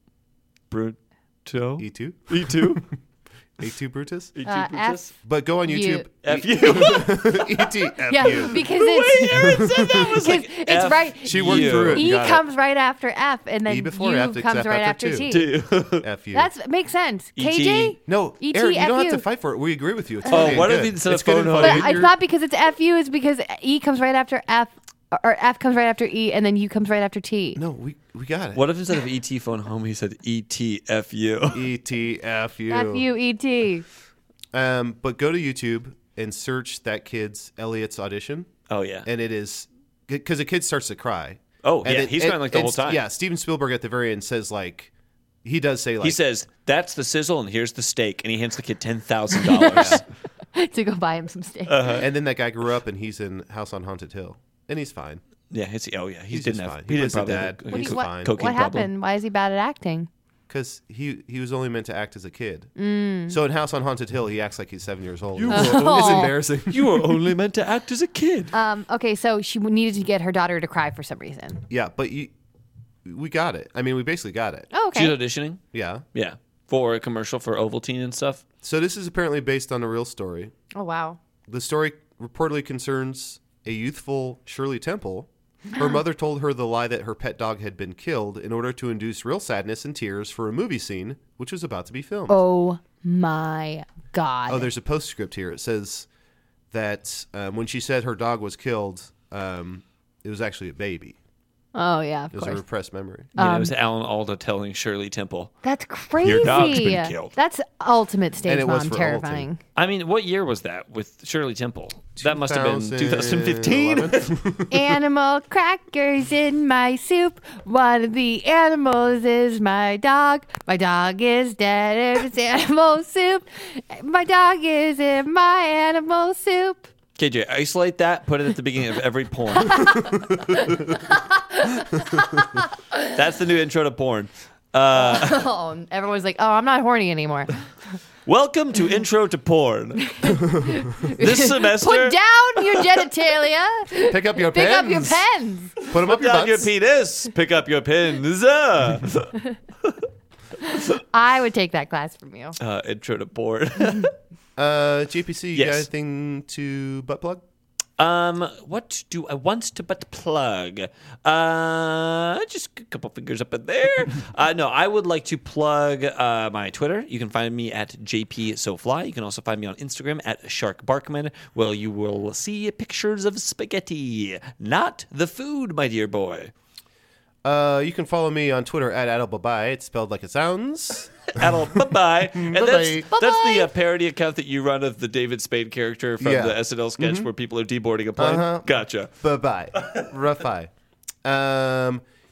Bruto. E two? E two. E two Brutus? E two Uh, Brutus. F- But go on You- YouTube. F you. E T F Yeah, you. because it's, because it's F right. She worked you. through it. E Got it. comes right after F, and then E before U F, comes except right after after two. T. F you. That makes sense. E K T. J? No, E T Eric, you don't F have U. to fight for it. We agree with you. It's Oh, funny and what if good. instead of It's good and phone funny. home- But it's You're- not because it's F U. It's because E comes right after F, or F comes right after E, and then U comes right after T. No, we we got it. What if instead of E T phone home, he said E T F U? E T F U. F U E T. Um, but go to YouTube and search that kid's Elliot's audition, Oh yeah. and it is because the kid starts to cry. Oh And yeah, it- he's and- crying like the and whole time. Yeah, Steven Spielberg at the very end says like he does say like He says that's the sizzle and here's the steak, and he hands the kid ten thousand dollars. To go buy him some steak. Uh-huh. and then that guy grew up and he's in House on Haunted Hill, and he's fine. Yeah, it's, oh yeah, he He's didn't just have. fine. He, He didn't plays the probably dad. have a- What a do you- co- what fine. cocaine what problem. happened? Why is he bad at acting? Because he he was only meant to act as a kid. Mm. So in House on Haunted Hill, he acts like he's seven years old. You it's, were- it's embarrassing. You were only meant to act as a kid. Um, okay, so she needed to get her daughter to cry for some reason. Yeah, but you, we got it. I mean, we basically got it. Oh, She's okay. auditioning. Yeah. Yeah, for a commercial for Ovaltine and stuff. So this is apparently based on a real story. Oh, wow. The story reportedly concerns a youthful Shirley Temple. Her mother told her the lie that her pet dog had been killed in order to induce real sadness and tears for a movie scene, which was about to be filmed. Oh, my God. Oh, there's a postscript here. It says that um, when she said her dog was killed, um, it was actually a baby. Oh, yeah, of It was a course. repressed memory. Yeah, it was Alan Alda telling Shirley Temple. That's crazy. Your dog's been killed. That's ultimate stage And it was mom for terrifying. I mean, what year was that with Shirley Temple? That must have been twenty fifteen. Animal crackers in my soup. One of the animals is my dog. My dog is dead and it's animal soup. My dog is in my animal soup. K J, isolate that. Put it at the beginning of every porn. That's the new intro to porn. Uh, Oh, everyone's like, oh, I'm not horny anymore. welcome to Intro to Porn. This semester, Put down your genitalia. Pick up your Pick pens. up your pens. Put them up put your down your butts. penis. Pick up your pins. Uh, I would take that class from you. uh, intro to porn. Uh, J P C, you got Yes. anything to butt plug? Um, what do I want to but plug? Uh, just a couple fingers up in there. Uh, no, I would like to plug uh, my Twitter. You can find me at J P SoFly. You can also find me on Instagram at Shark Barkman, where you will see pictures of spaghetti, not the food, my dear boy. Uh, you can follow me on Twitter at Addlebabai. It's spelled like it sounds. Adel, bye bye. And that's, Bye-bye. that's the uh, parody account that you run of the David Spade character from Yeah. the S N L sketch Mhm. where people are deboarding a plane. Uh-huh. Gotcha. Bye bye. Rafai. Um,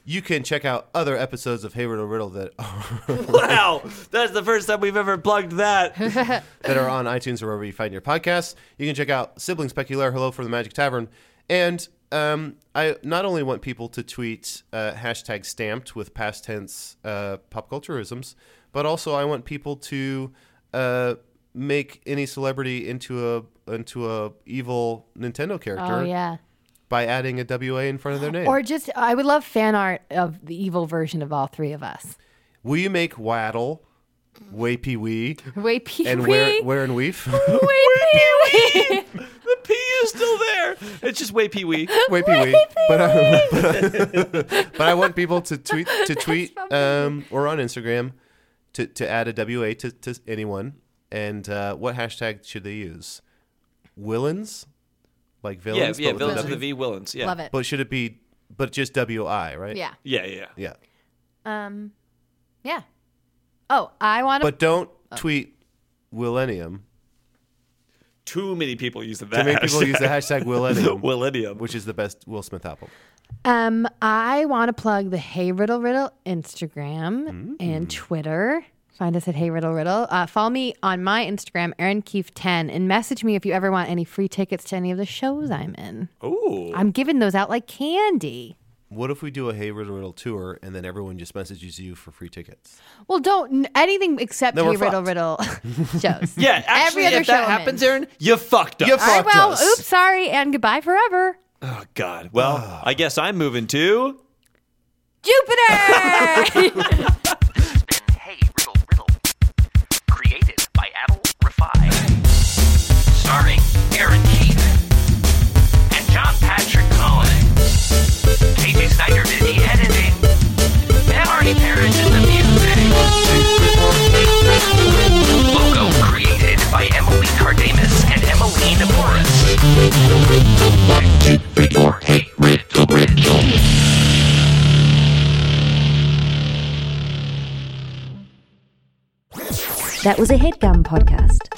You can check out other episodes of Hey Riddle Riddle that are, Wow, that's the first time we've ever plugged that. that are on iTunes or wherever you find your podcasts. You can check out Sibling Specular, Hello from the Magic Tavern. And um, I not only want people to tweet uh, hashtag stamped with past tense uh, pop culturisms, but also I want people to uh, make any celebrity into a into a evil Nintendo character. Oh, yeah. By adding a W A in front of their name. Or just, I would love fan art of the evil version of all three of us. Will you make Waddle, Way Pee Wee, Way Pee and Wee. Where Where and Weef? Way Pee Wee. The P is still there. It's just way Pee Wee. Way Pee Wee. But, uh, but, but I want people to tweet to tweet um, or on Instagram to, to add a W A to, to anyone. And uh, what hashtag should they use? Willens? Like villains? Yeah, yeah, but with a villains of W? the V Willens. Yeah. Love it. But should it be, but just W I, right? Yeah. Yeah, yeah. Yeah. Um, yeah. Oh, I want to. But don't tweet Willennium. Too many people use that. Too many people use the hashtag Willennium, Willennium. which is the best Will Smith album. Um, I want to plug the Hey Riddle Riddle Instagram Mm. and Twitter. Find us at Hey Riddle Riddle. Uh, follow me on my Instagram, Erin Keefe ten, and message me if you ever want any free tickets to any of the shows I'm in. Ooh. I'm giving those out like candy. What if we do a Hey Riddle Riddle tour and then everyone just messages you for free tickets? Well, don't n- anything except Then Hey we're Riddle fucked. Riddle shows. Yeah, actually, Every other if show that I'm happens, in. Aaron, you fucked us. You All right, fucked well, us. oops, sorry, and goodbye forever. Oh, God. Well, I guess I'm moving to... Jupiter! Hey Riddle Riddle. Created by Adel Rafai. Starring Aaron Keith and John Patrick Cohen. K J Snyder did the editing. And Marty Parrish is the music. Logo created by Emily Cardamus and Emmeline Morris. Hey Riddle Riddle. That was a HeadGum podcast.